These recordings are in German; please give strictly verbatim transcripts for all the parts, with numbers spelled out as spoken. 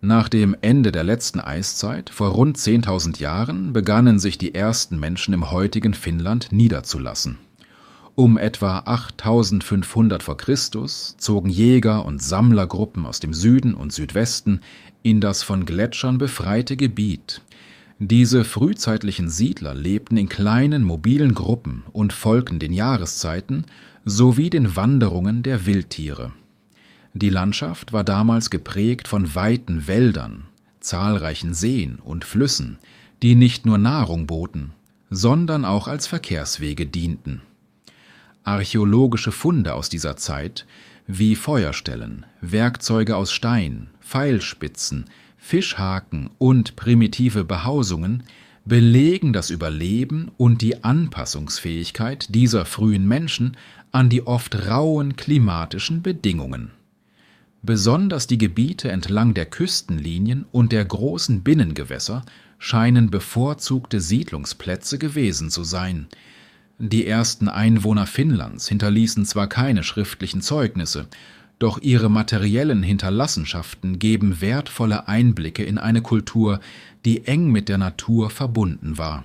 Nach dem Ende der letzten Eiszeit, vor rund zehntausend Jahren, begannen sich die ersten Menschen im heutigen Finnland niederzulassen. Um etwa achttausendfünfhundert vor Christus zogen Jäger- und Sammlergruppen aus dem Süden und Südwesten in das von Gletschern befreite Gebiet. Diese frühzeitlichen Siedler lebten in kleinen, mobilen Gruppen und folgten den Jahreszeiten sowie den Wanderungen der Wildtiere. Die Landschaft war damals geprägt von weiten Wäldern, zahlreichen Seen und Flüssen, die nicht nur Nahrung boten, sondern auch als Verkehrswege dienten. Archäologische Funde aus dieser Zeit, wie Feuerstellen, Werkzeuge aus Stein, Pfeilspitzen, Fischhaken und primitive Behausungen, belegen das Überleben und die Anpassungsfähigkeit dieser frühen Menschen an die oft rauen klimatischen Bedingungen. Besonders die Gebiete entlang der Küstenlinien und der großen Binnengewässer scheinen bevorzugte Siedlungsplätze gewesen zu sein. Die ersten Einwohner Finnlands hinterließen zwar keine schriftlichen Zeugnisse, doch ihre materiellen Hinterlassenschaften geben wertvolle Einblicke in eine Kultur, die eng mit der Natur verbunden war.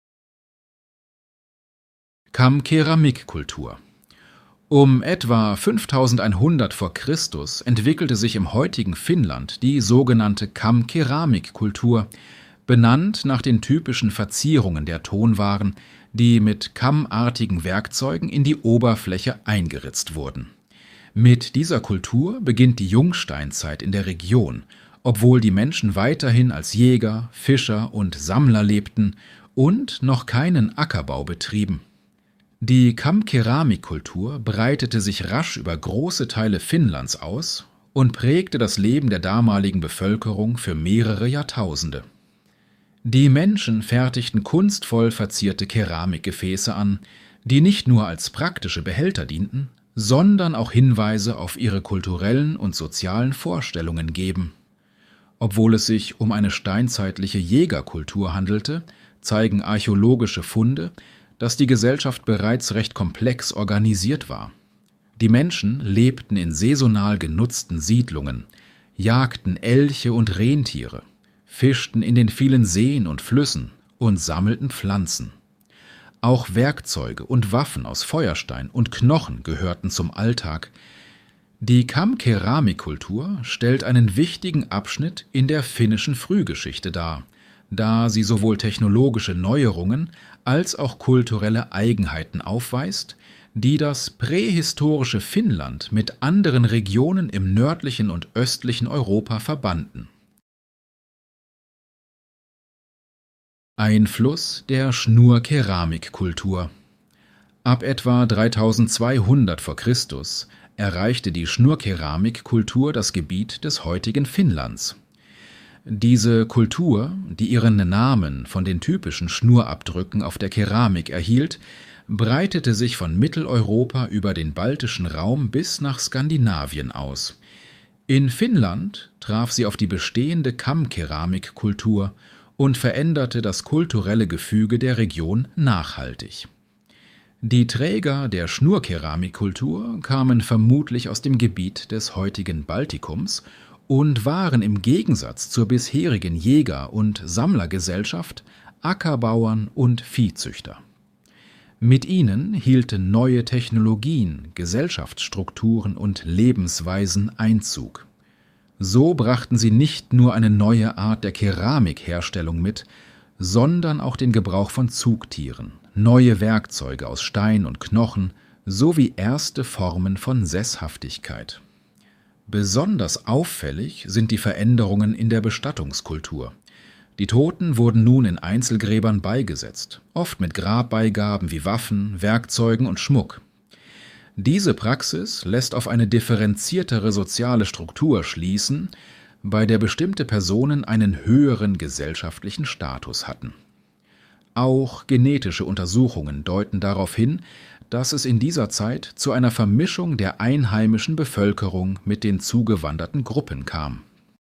Kamm-Keramikkultur. Um etwa fünftausendeinhundert vor Christus entwickelte sich im heutigen Finnland die sogenannte Kamm-Keramikkultur, benannt nach den typischen Verzierungen der Tonwaren, die mit kammartigen Werkzeugen in die Oberfläche eingeritzt wurden. Mit dieser Kultur beginnt die Jungsteinzeit in der Region, obwohl die Menschen weiterhin als Jäger, Fischer und Sammler lebten und noch keinen Ackerbau betrieben. Die Kamm-Keramikkultur breitete sich rasch über große Teile Finnlands aus und prägte das Leben der damaligen Bevölkerung für mehrere Jahrtausende. Die Menschen fertigten kunstvoll verzierte Keramikgefäße an, die nicht nur als praktische Behälter dienten, sondern auch Hinweise auf ihre kulturellen und sozialen Vorstellungen geben. Obwohl es sich um eine steinzeitliche Jägerkultur handelte, zeigen archäologische Funde, dass die Gesellschaft bereits recht komplex organisiert war. Die Menschen lebten in saisonal genutzten Siedlungen, jagten Elche und Rentiere, fischten in den vielen Seen und Flüssen und sammelten Pflanzen. Auch Werkzeuge und Waffen aus Feuerstein und Knochen gehörten zum Alltag. Die Kamm-Keramikkultur stellt einen wichtigen Abschnitt in der finnischen Frühgeschichte dar, da sie sowohl technologische Neuerungen als auch kulturelle Eigenheiten aufweist, die das prähistorische Finnland mit anderen Regionen im nördlichen und östlichen Europa verbanden. Einfluss der Schnurkeramikkultur. Ab etwa dreitausendzweihundert vor Christus erreichte die Schnurkeramikkultur das Gebiet des heutigen Finnlands. Diese Kultur, die ihren Namen von den typischen Schnurabdrücken auf der Keramik erhielt, breitete sich von Mitteleuropa über den baltischen Raum bis nach Skandinavien aus. In Finnland traf sie auf die bestehende Kamm-Keramikkultur und veränderte das kulturelle Gefüge der Region nachhaltig. Die Träger der Schnurkeramikkultur kamen vermutlich aus dem Gebiet des heutigen Baltikums und waren im Gegensatz zur bisherigen Jäger- und Sammlergesellschaft Ackerbauern und Viehzüchter. Mit ihnen hielten neue Technologien, Gesellschaftsstrukturen und Lebensweisen Einzug. So brachten sie nicht nur eine neue Art der Keramikherstellung mit, sondern auch den Gebrauch von Zugtieren, neue Werkzeuge aus Stein und Knochen sowie erste Formen von Sesshaftigkeit. Besonders auffällig sind die Veränderungen in der Bestattungskultur. Die Toten wurden nun in Einzelgräbern beigesetzt, oft mit Grabbeigaben wie Waffen, Werkzeugen und Schmuck. Diese Praxis lässt auf eine differenziertere soziale Struktur schließen, bei der bestimmte Personen einen höheren gesellschaftlichen Status hatten. Auch genetische Untersuchungen deuten darauf hin, dass es in dieser Zeit zu einer Vermischung der einheimischen Bevölkerung mit den zugewanderten Gruppen kam.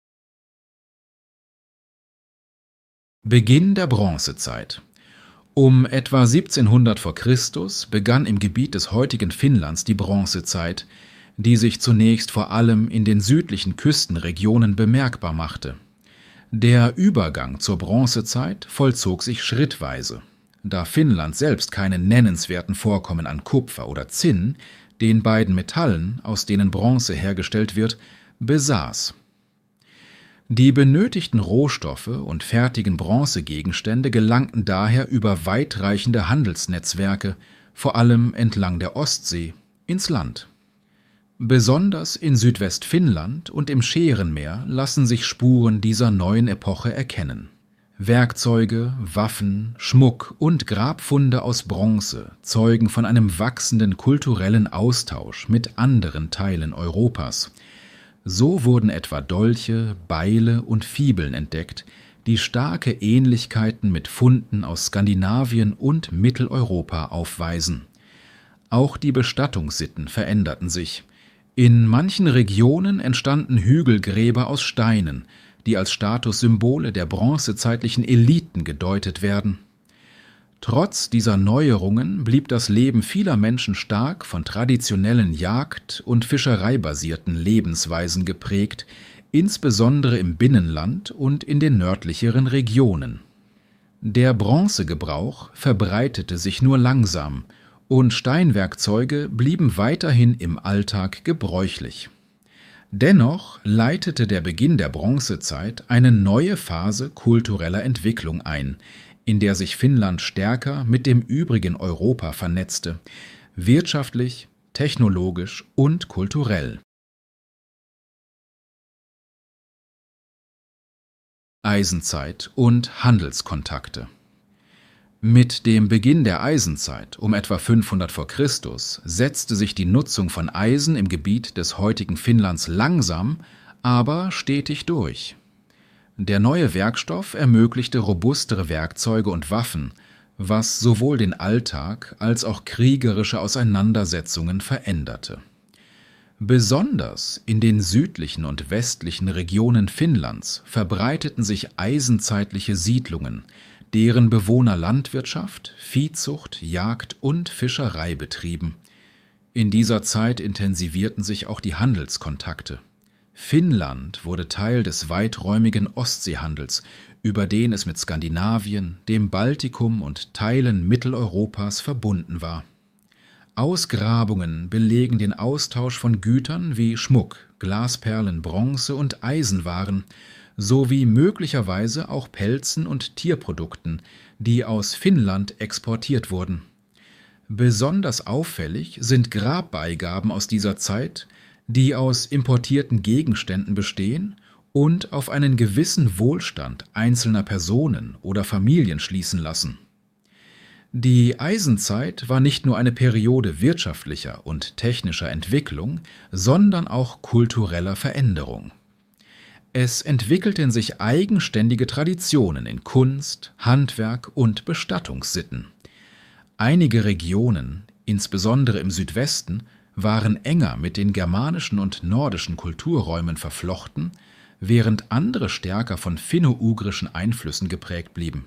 Beginn der Bronzezeit. Um etwa siebzehnhundert vor Christus begann im Gebiet des heutigen Finnlands die Bronzezeit, die sich zunächst vor allem in den südlichen Küstenregionen bemerkbar machte. Der Übergang zur Bronzezeit vollzog sich schrittweise, da Finnland selbst keine nennenswerten Vorkommen an Kupfer oder Zinn, den beiden Metallen, aus denen Bronze hergestellt wird, besaß. Die benötigten Rohstoffe und fertigen Bronzegegenstände gelangten daher über weitreichende Handelsnetzwerke, vor allem entlang der Ostsee, ins Land. Besonders in Südwestfinnland und im Scherenmeer lassen sich Spuren dieser neuen Epoche erkennen. Werkzeuge, Waffen, Schmuck und Grabfunde aus Bronze zeugen von einem wachsenden kulturellen Austausch mit anderen Teilen Europas. So wurden etwa Dolche, Beile und Fibeln entdeckt, die starke Ähnlichkeiten mit Funden aus Skandinavien und Mitteleuropa aufweisen. Auch die Bestattungssitten veränderten sich. In manchen Regionen entstanden Hügelgräber aus Steinen, die als Statussymbole der bronzezeitlichen Eliten gedeutet werden. Trotz dieser Neuerungen blieb das Leben vieler Menschen stark von traditionellen Jagd- und Fischereibasierten Lebensweisen geprägt, insbesondere im Binnenland und in den nördlicheren Regionen. Der Bronzegebrauch verbreitete sich nur langsam, und Steinwerkzeuge blieben weiterhin im Alltag gebräuchlich. Dennoch leitete der Beginn der Bronzezeit eine neue Phase kultureller Entwicklung ein, in der sich Finnland stärker mit dem übrigen Europa vernetzte, wirtschaftlich, technologisch und kulturell. Eisenzeit und Handelskontakte. Mit dem Beginn der Eisenzeit um etwa fünfhundert vor Christus setzte sich die Nutzung von Eisen im Gebiet des heutigen Finnlands langsam, aber stetig durch. Der neue Werkstoff ermöglichte robustere Werkzeuge und Waffen, was sowohl den Alltag als auch kriegerische Auseinandersetzungen veränderte. Besonders in den südlichen und westlichen Regionen Finnlands verbreiteten sich eisenzeitliche Siedlungen, deren Bewohner Landwirtschaft, Viehzucht, Jagd und Fischerei betrieben. In dieser Zeit intensivierten sich auch die Handelskontakte. Finnland wurde Teil des weiträumigen Ostseehandels, über den es mit Skandinavien, dem Baltikum und Teilen Mitteleuropas verbunden war. Ausgrabungen belegen den Austausch von Gütern wie Schmuck, Glasperlen, Bronze und Eisenwaren, sowie möglicherweise auch Pelzen und Tierprodukten, die aus Finnland exportiert wurden. Besonders auffällig sind Grabbeigaben aus dieser Zeit, die aus importierten Gegenständen bestehen und auf einen gewissen Wohlstand einzelner Personen oder Familien schließen lassen. Die Eisenzeit war nicht nur eine Periode wirtschaftlicher und technischer Entwicklung, sondern auch kultureller Veränderung. Es entwickelten sich eigenständige Traditionen in Kunst, Handwerk und Bestattungssitten. Einige Regionen, insbesondere im Südwesten, waren enger mit den germanischen und nordischen Kulturräumen verflochten, während andere stärker von finno-ugrischen Einflüssen geprägt blieben.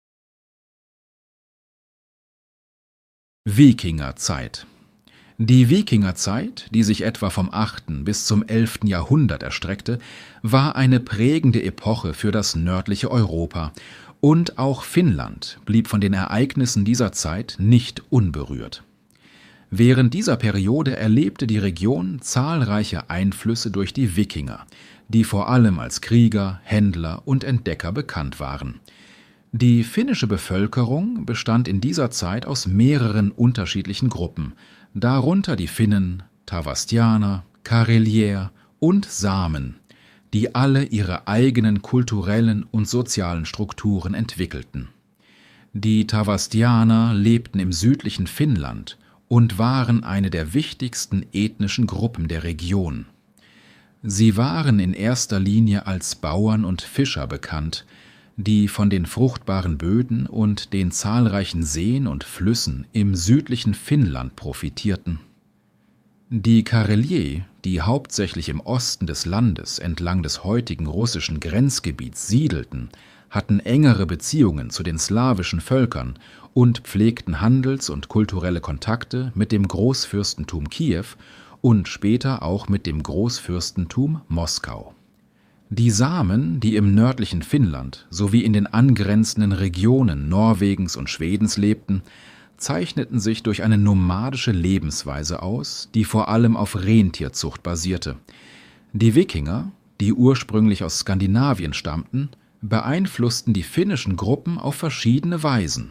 Wikingerzeit. Die Wikingerzeit, die sich etwa vom achten bis zum elften Jahrhundert erstreckte, war eine prägende Epoche für das nördliche Europa, und auch Finnland blieb von den Ereignissen dieser Zeit nicht unberührt. Während dieser Periode erlebte die Region zahlreiche Einflüsse durch die Wikinger, die vor allem als Krieger, Händler und Entdecker bekannt waren. Die finnische Bevölkerung bestand in dieser Zeit aus mehreren unterschiedlichen Gruppen, darunter die Finnen, Tavastianer, Karelier und Samen, die alle ihre eigenen kulturellen und sozialen Strukturen entwickelten. Die Tavastianer lebten im südlichen Finnland und waren eine der wichtigsten ethnischen Gruppen der Region. Sie waren in erster Linie als Bauern und Fischer bekannt, die von den fruchtbaren Böden und den zahlreichen Seen und Flüssen im südlichen Finnland profitierten. Die Karelier, die hauptsächlich im Osten des Landes entlang des heutigen russischen Grenzgebiets siedelten, hatten engere Beziehungen zu den slawischen Völkern und pflegten Handels- und kulturelle Kontakte mit dem Großfürstentum Kiew und später auch mit dem Großfürstentum Moskau. Die Samen, die im nördlichen Finnland sowie in den angrenzenden Regionen Norwegens und Schwedens lebten, zeichneten sich durch eine nomadische Lebensweise aus, die vor allem auf Rentierzucht basierte. Die Wikinger, die ursprünglich aus Skandinavien stammten, beeinflussten die finnischen Gruppen auf verschiedene Weisen.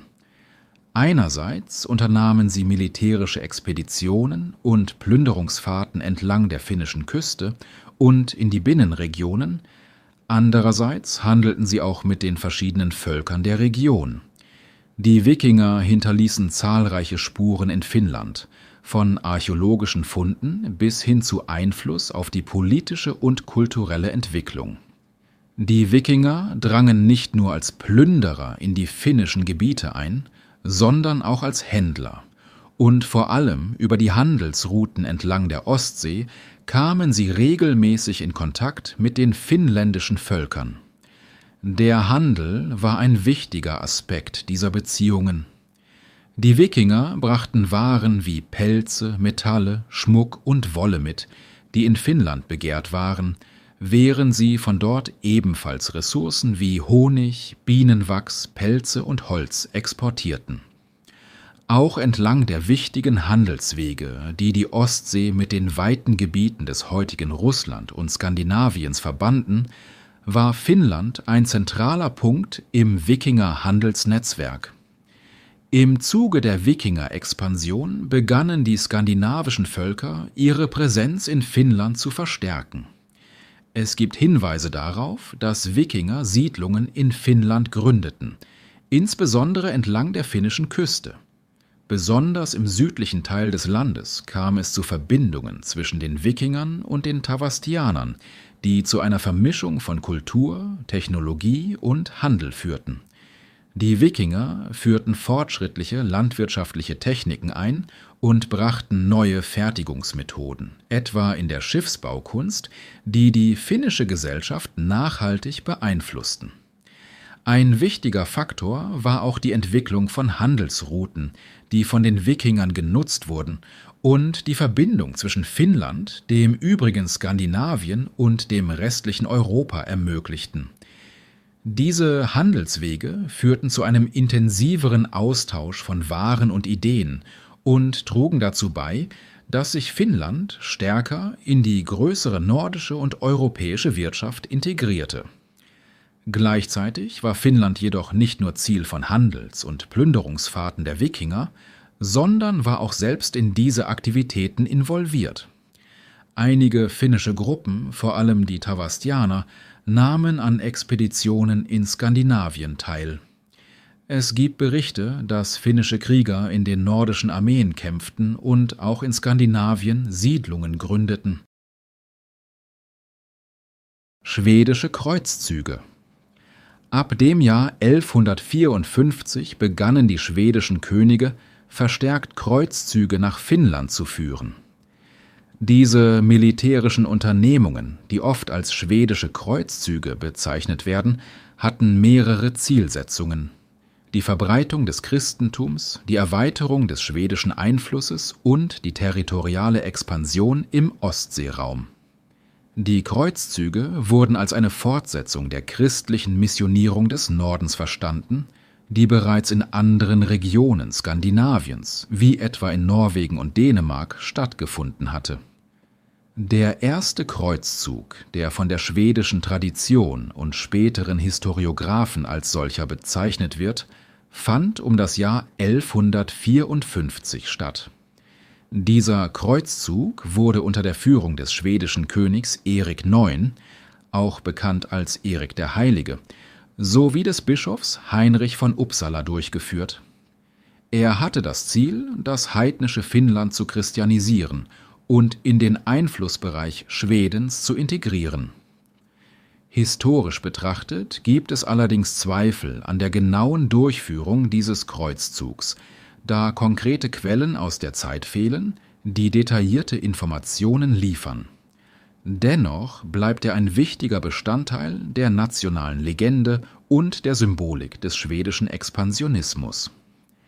Einerseits unternahmen sie militärische Expeditionen und Plünderungsfahrten entlang der finnischen Küste und in die Binnenregionen, andererseits handelten sie auch mit den verschiedenen Völkern der Region. Die Wikinger hinterließen zahlreiche Spuren in Finnland, von archäologischen Funden bis hin zu Einfluss auf die politische und kulturelle Entwicklung. Die Wikinger drangen nicht nur als Plünderer in die finnischen Gebiete ein, sondern auch als Händler. Und vor allem über die Handelsrouten entlang der Ostsee kamen sie regelmäßig in Kontakt mit den finnländischen Völkern. Der Handel war ein wichtiger Aspekt dieser Beziehungen. Die Wikinger brachten Waren wie Pelze, Metalle, Schmuck und Wolle mit, die in Finnland begehrt waren, während sie von dort ebenfalls Ressourcen wie Honig, Bienenwachs, Pelze und Holz exportierten. Auch entlang der wichtigen Handelswege, die die Ostsee mit den weiten Gebieten des heutigen Russland und Skandinaviens verbanden, war Finnland ein zentraler Punkt im Wikinger-Handelsnetzwerk. Im Zuge der Wikinger-Expansion begannen die skandinavischen Völker, ihre Präsenz in Finnland zu verstärken. Es gibt Hinweise darauf, dass Wikinger Siedlungen in Finnland gründeten, insbesondere entlang der finnischen Küste. Besonders im südlichen Teil des Landes kam es zu Verbindungen zwischen den Wikingern und den Tavastianern, die zu einer Vermischung von Kultur, Technologie und Handel führten. Die Wikinger führten fortschrittliche landwirtschaftliche Techniken ein und brachten neue Fertigungsmethoden, etwa in der Schiffsbaukunst, die die finnische Gesellschaft nachhaltig beeinflussten. Ein wichtiger Faktor war auch die Entwicklung von Handelsrouten, die von den Wikingern genutzt wurden und die Verbindung zwischen Finnland, dem übrigen Skandinavien und dem restlichen Europa ermöglichten. Diese Handelswege führten zu einem intensiveren Austausch von Waren und Ideen und trugen dazu bei, dass sich Finnland stärker in die größere nordische und europäische Wirtschaft integrierte. Gleichzeitig war Finnland jedoch nicht nur Ziel von Handels- und Plünderungsfahrten der Wikinger, sondern war auch selbst in diese Aktivitäten involviert. Einige finnische Gruppen, vor allem die Tavastianer, nahmen an Expeditionen in Skandinavien teil. Es gibt Berichte, dass finnische Krieger in den nordischen Armeen kämpften und auch in Skandinavien Siedlungen gründeten. Schwedische Kreuzzüge. Ab dem Jahr elfhundertvierundfünfzig begannen die schwedischen Könige, verstärkt Kreuzzüge nach Finnland zu führen. Diese militärischen Unternehmungen, die oft als schwedische Kreuzzüge bezeichnet werden, hatten mehrere Zielsetzungen: die Verbreitung des Christentums, die Erweiterung des schwedischen Einflusses und die territoriale Expansion im Ostseeraum. Die Kreuzzüge wurden als eine Fortsetzung der christlichen Missionierung des Nordens verstanden, die bereits in anderen Regionen Skandinaviens, wie etwa in Norwegen und Dänemark, stattgefunden hatte. Der erste Kreuzzug, der von der schwedischen Tradition und späteren Historiographen als solcher bezeichnet wird, fand um das Jahr elfhundertvierundfünfzig statt. Dieser Kreuzzug wurde unter der Führung des schwedischen Königs Erik neun, auch bekannt als Erik der Heilige, sowie des Bischofs Heinrich von Uppsala durchgeführt. Er hatte das Ziel, das heidnische Finnland zu christianisieren und in den Einflussbereich Schwedens zu integrieren. Historisch betrachtet gibt es allerdings Zweifel an der genauen Durchführung dieses Kreuzzugs, da konkrete Quellen aus der Zeit fehlen, die detaillierte Informationen liefern. Dennoch bleibt er ein wichtiger Bestandteil der nationalen Legende und der Symbolik des schwedischen Expansionismus.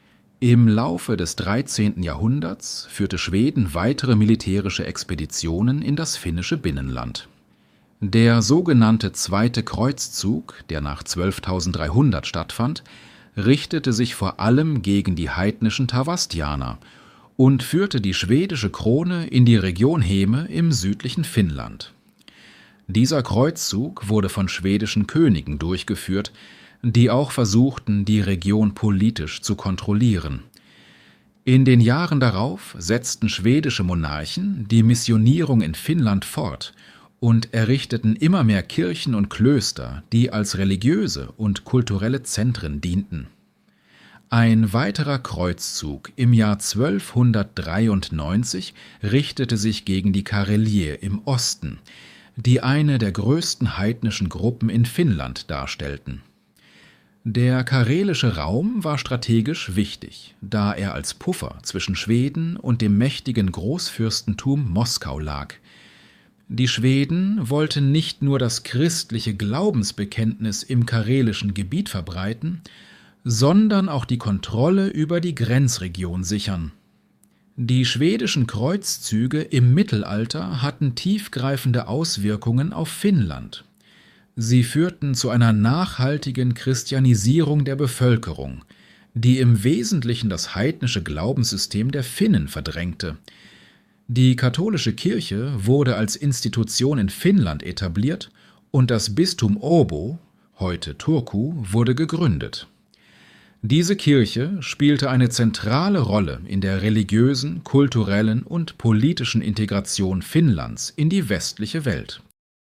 Im Laufe des dreizehnten Jahrhunderts führte Schweden weitere militärische Expeditionen in das finnische Binnenland. Der sogenannte Zweite Kreuzzug, der nach zwölftausenddreihundert stattfand, richtete sich vor allem gegen die heidnischen Tavastianer und führte die schwedische Krone in die Region Heme im südlichen Finnland. Dieser Kreuzzug wurde von schwedischen Königen durchgeführt, die auch versuchten, die Region politisch zu kontrollieren. In den Jahren darauf setzten schwedische Monarchen die Missionierung in Finnland fort und errichteten immer mehr Kirchen und Klöster, die als religiöse und kulturelle Zentren dienten. Ein weiterer Kreuzzug im Jahr zwölfhundertdreiundneunzig richtete sich gegen die Karelier im Osten, die eine der größten heidnischen Gruppen in Finnland darstellten. Der karelische Raum war strategisch wichtig, da er als Puffer zwischen Schweden und dem mächtigen Großfürstentum Moskau lag. Die Schweden wollten nicht nur das christliche Glaubensbekenntnis im karelischen Gebiet verbreiten, sondern auch die Kontrolle über die Grenzregion sichern. Die schwedischen Kreuzzüge im Mittelalter hatten tiefgreifende Auswirkungen auf Finnland. Sie führten zu einer nachhaltigen Christianisierung der Bevölkerung, die im Wesentlichen das heidnische Glaubenssystem der Finnen verdrängte. Die katholische Kirche wurde als Institution in Finnland etabliert und das Bistum Åbo, heute Turku, wurde gegründet. Diese Kirche spielte eine zentrale Rolle in der religiösen, kulturellen und politischen Integration Finnlands in die westliche Welt.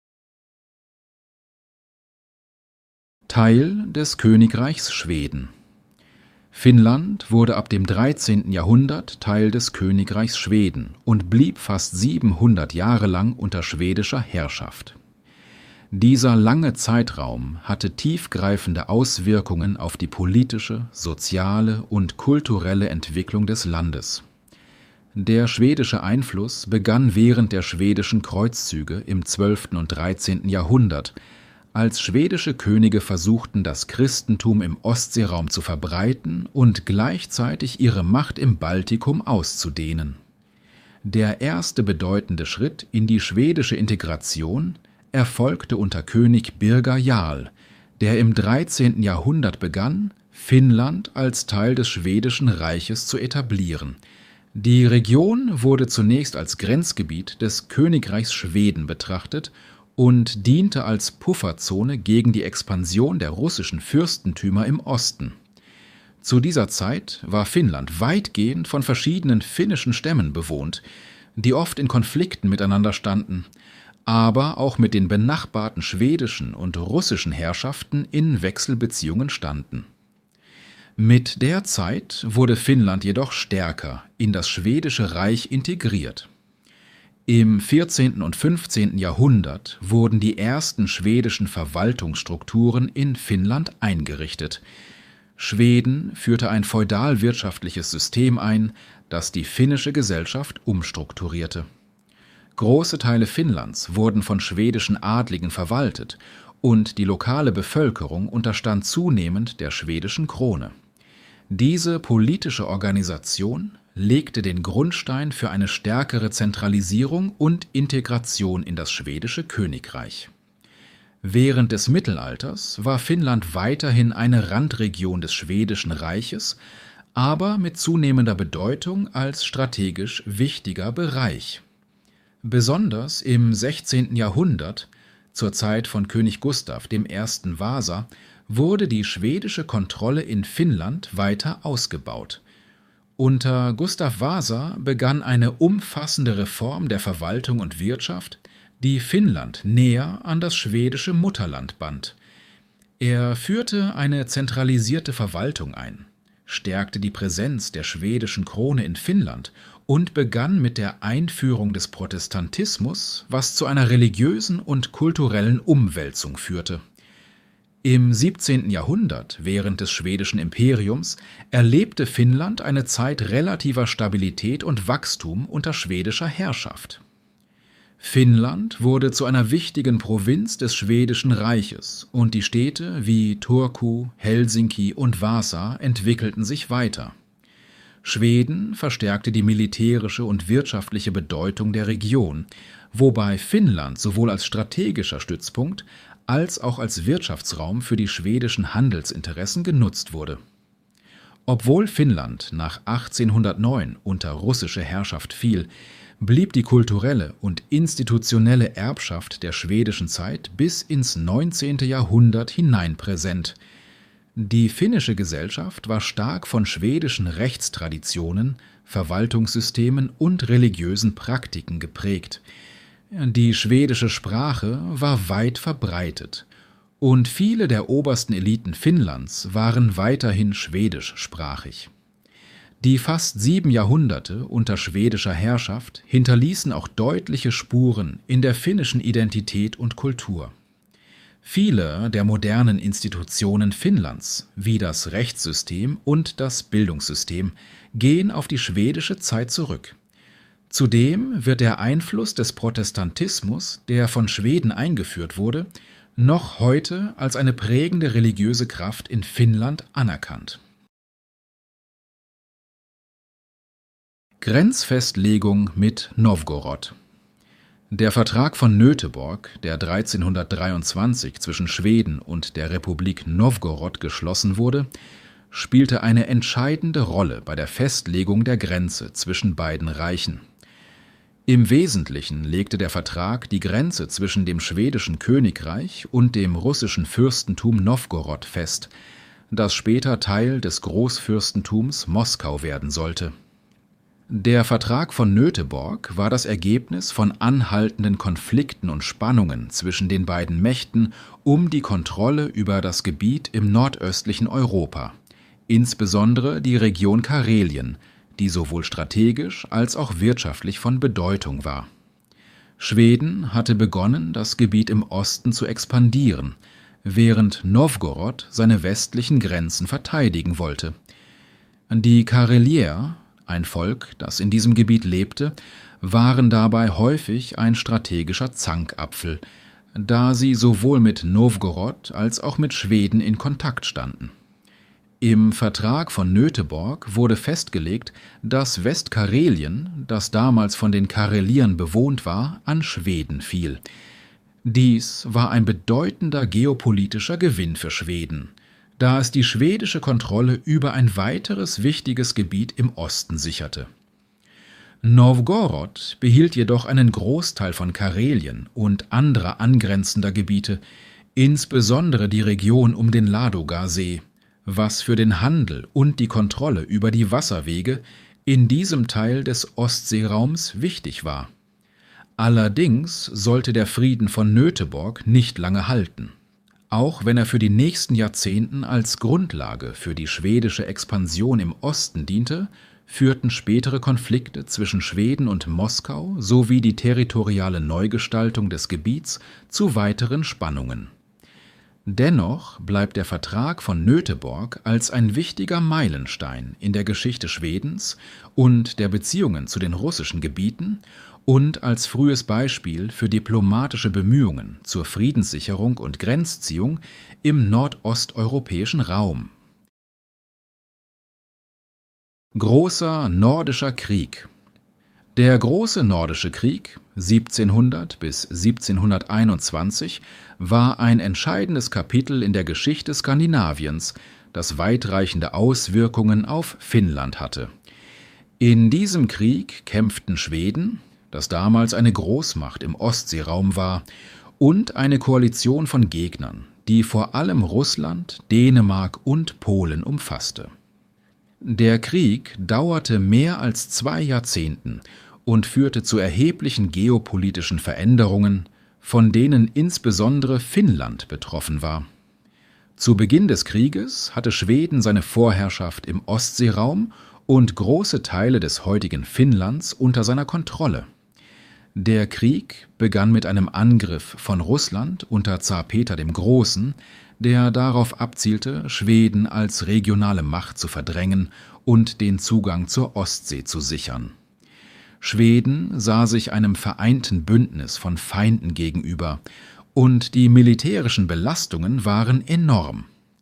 Teil des Königreichs Schweden. Finnland wurde ab dem dreizehnten Jahrhundert Teil des Königreichs Schweden und blieb fast siebenhundert Jahre lang unter schwedischer Herrschaft. Dieser lange Zeitraum hatte tiefgreifende Auswirkungen auf die politische, soziale und kulturelle Entwicklung des Landes. Der schwedische Einfluss begann während der schwedischen Kreuzzüge im zwölften und dreizehnten Jahrhundert, als schwedische Könige versuchten, das Christentum im Ostseeraum zu verbreiten und gleichzeitig ihre Macht im Baltikum auszudehnen. Der erste bedeutende Schritt in die schwedische Integration erfolgte unter König Birger Jarl, der im dreizehnten Jahrhundert begann, Finnland als Teil des schwedischen Reiches zu etablieren. Die Region wurde zunächst als Grenzgebiet des Königreichs Schweden betrachtet und diente als Pufferzone gegen die Expansion der russischen Fürstentümer im Osten. Zu dieser Zeit war Finnland weitgehend von verschiedenen finnischen Stämmen bewohnt, die oft in Konflikten miteinander standen, aber auch mit den benachbarten schwedischen und russischen Herrschaften in Wechselbeziehungen standen. Mit der Zeit wurde Finnland jedoch stärker in das schwedische Reich integriert. Im vierzehnten und fünfzehnten Jahrhundert wurden die ersten schwedischen Verwaltungsstrukturen in Finnland eingerichtet. Schweden führte ein feudalwirtschaftliches System ein, das die finnische Gesellschaft umstrukturierte. Große Teile Finnlands wurden von schwedischen Adligen verwaltet und die lokale Bevölkerung unterstand zunehmend der schwedischen Krone. Diese politische Organisation legte den Grundstein für eine stärkere Zentralisierung und Integration in das schwedische Königreich. Während des Mittelalters war Finnland weiterhin eine Randregion des schwedischen Reiches, aber mit zunehmender Bedeutung als strategisch wichtiger Bereich. Besonders im sechzehnten Jahrhundert, zur Zeit von König Gustav dem Ersten Vasa, wurde die schwedische Kontrolle in Finnland weiter ausgebaut. Unter Gustav Vasa begann eine umfassende Reform der Verwaltung und Wirtschaft, die Finnland näher an das schwedische Mutterland band. Er führte eine zentralisierte Verwaltung ein, stärkte die Präsenz der schwedischen Krone in Finnland und begann mit der Einführung des Protestantismus, was zu einer religiösen und kulturellen Umwälzung führte. Im siebzehnten Jahrhundert, während des schwedischen Imperiums, erlebte Finnland eine Zeit relativer Stabilität und Wachstum unter schwedischer Herrschaft. Finnland wurde zu einer wichtigen Provinz des schwedischen Reiches und die Städte wie Turku, Helsinki und Vasa entwickelten sich weiter. Schweden verstärkte die militärische und wirtschaftliche Bedeutung der Region, wobei Finnland sowohl als strategischer Stützpunkt als auch als Wirtschaftsraum für die schwedischen Handelsinteressen genutzt wurde. Obwohl Finnland nach achtzehnhundertneun unter russische Herrschaft fiel, blieb die kulturelle und institutionelle Erbschaft der schwedischen Zeit bis ins neunzehnte Jahrhundert hinein präsent. Die finnische Gesellschaft war stark von schwedischen Rechtstraditionen, Verwaltungssystemen und religiösen Praktiken geprägt. Die schwedische Sprache war weit verbreitet und viele der obersten Eliten Finnlands waren weiterhin schwedischsprachig. Die fast sieben Jahrhunderte unter schwedischer Herrschaft hinterließen auch deutliche Spuren in der finnischen Identität und Kultur. Viele der modernen Institutionen Finnlands, wie das Rechtssystem und das Bildungssystem, gehen auf die schwedische Zeit zurück. Zudem wird der Einfluss des Protestantismus, der von Schweden eingeführt wurde, noch heute als eine prägende religiöse Kraft in Finnland anerkannt. Grenzfestlegung mit Novgorod. Der Vertrag von Nöteborg, der dreizehnhundertdreiundzwanzig zwischen Schweden und der Republik Novgorod geschlossen wurde, spielte eine entscheidende Rolle bei der Festlegung der Grenze zwischen beiden Reichen. Im Wesentlichen legte der Vertrag die Grenze zwischen dem schwedischen Königreich und dem russischen Fürstentum Novgorod fest, das später Teil des Großfürstentums Moskau werden sollte. Der Vertrag von Nöteborg war das Ergebnis von anhaltenden Konflikten und Spannungen zwischen den beiden Mächten um die Kontrolle über das Gebiet im nordöstlichen Europa, insbesondere die Region Karelien, die sowohl strategisch als auch wirtschaftlich von Bedeutung war. Schweden hatte begonnen, das Gebiet im Osten zu expandieren, während Novgorod seine westlichen Grenzen verteidigen wollte. Die Karelier, ein Volk, das in diesem Gebiet lebte, waren dabei häufig ein strategischer Zankapfel, da sie sowohl mit Novgorod als auch mit Schweden in Kontakt standen. Im Vertrag von Nöteborg wurde festgelegt, dass Westkarelien, das damals von den Kareliern bewohnt war, an Schweden fiel. Dies war ein bedeutender geopolitischer Gewinn für Schweden, da es die schwedische Kontrolle über ein weiteres wichtiges Gebiet im Osten sicherte. Novgorod behielt jedoch einen Großteil von Karelien und anderer angrenzender Gebiete, insbesondere die Region um den Ladoga-See, was für den Handel und die Kontrolle über die Wasserwege in diesem Teil des Ostseeraums wichtig war. Allerdings sollte der Frieden von Nöteborg nicht lange halten. Auch wenn er für die nächsten Jahrzehnten als Grundlage für die schwedische Expansion im Osten diente, führten spätere Konflikte zwischen Schweden und Moskau sowie die territoriale Neugestaltung des Gebiets zu weiteren Spannungen. Dennoch bleibt der Vertrag von Nöteborg als ein wichtiger Meilenstein in der Geschichte Schwedens und der Beziehungen zu den russischen Gebieten und als frühes Beispiel für diplomatische Bemühungen zur Friedenssicherung und Grenzziehung im nordosteuropäischen Raum. Großer Nordischer Krieg. Der Große Nordische Krieg siebzehnhundert bis siebzehnhunderteinundzwanzig war ein entscheidendes Kapitel in der Geschichte Skandinaviens, das weitreichende Auswirkungen auf Finnland hatte. In diesem Krieg kämpften Schweden, das damals eine Großmacht im Ostseeraum war, und eine Koalition von Gegnern, die vor allem Russland, Dänemark und Polen umfasste. Der Krieg dauerte mehr als zwei Jahrzehnten und führte zu erheblichen geopolitischen Veränderungen, von denen insbesondere Finnland betroffen war. Zu Beginn des Krieges hatte Schweden seine Vorherrschaft im Ostseeraum und große Teile des heutigen Finnlands unter seiner Kontrolle. Der Krieg begann mit einem Angriff von Russland unter Zar Peter dem Großen, der darauf abzielte, Schweden als regionale Macht zu verdrängen und den Zugang zur Ostsee zu sichern. Schweden sah sich einem vereinten Bündnis von Feinden gegenüber, und die militärischen Belastungen waren enorm.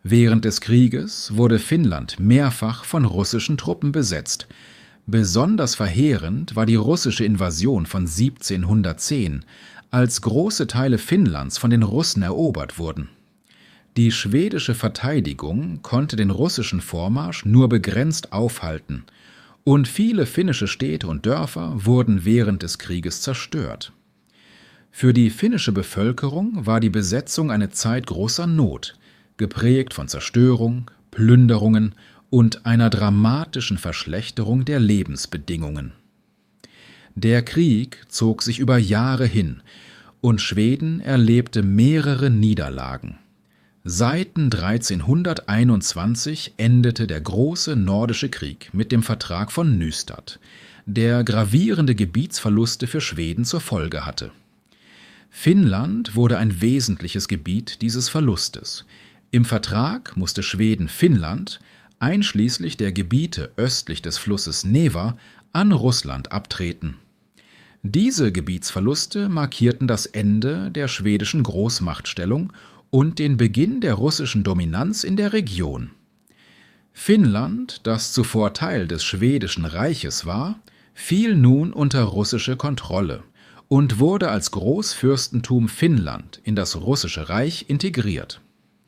Während des Krieges wurde Finnland mehrfach von russischen Truppen besetzt. Besonders verheerend war die russische Invasion von siebzehnhundertzehn, als große Teile Finnlands von den Russen erobert wurden. Die schwedische Verteidigung konnte den russischen Vormarsch nur begrenzt aufhalten, und viele finnische Städte und Dörfer wurden während des Krieges zerstört. Für die finnische Bevölkerung war die Besetzung eine Zeit großer Not, geprägt von Zerstörung, Plünderungen und einer dramatischen Verschlechterung der Lebensbedingungen. Der Krieg zog sich über Jahre hin, und Schweden erlebte mehrere Niederlagen. Seit dreizehnhunderteinundzwanzig endete der große Nordische Krieg mit dem Vertrag von Nystad, der gravierende Gebietsverluste für Schweden zur Folge hatte. Finnland wurde ein wesentliches Gebiet dieses Verlustes. Im Vertrag musste Schweden Finnland, einschließlich der Gebiete östlich des Flusses Neva, an Russland abtreten. Diese Gebietsverluste markierten das Ende der schwedischen Großmachtstellung und den Beginn der russischen Dominanz in der Region. Finnland, das zuvor Teil des Schwedischen Reiches war, fiel nun unter russische Kontrolle und wurde als Großfürstentum Finnland in das Russische Reich integriert.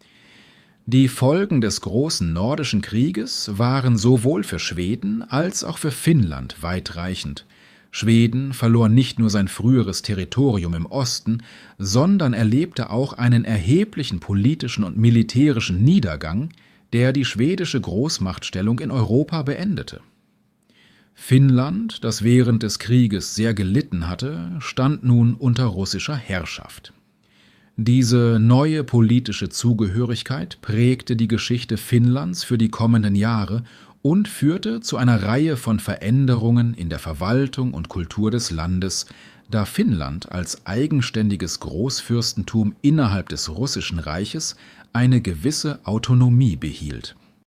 Die Folgen des großen Nordischen Krieges waren sowohl für Schweden als auch für Finnland weitreichend. Schweden verlor nicht nur sein früheres Territorium im Osten, sondern erlebte auch einen erheblichen politischen und militärischen Niedergang, der die schwedische Großmachtstellung in Europa beendete. Finnland, das während des Krieges sehr gelitten hatte, stand nun unter russischer Herrschaft. Diese neue politische Zugehörigkeit prägte die Geschichte Finnlands für die kommenden Jahre und führte zu einer Reihe von Veränderungen in der Verwaltung und Kultur des Landes, da Finnland als eigenständiges Großfürstentum innerhalb des Russischen Reiches eine gewisse Autonomie behielt.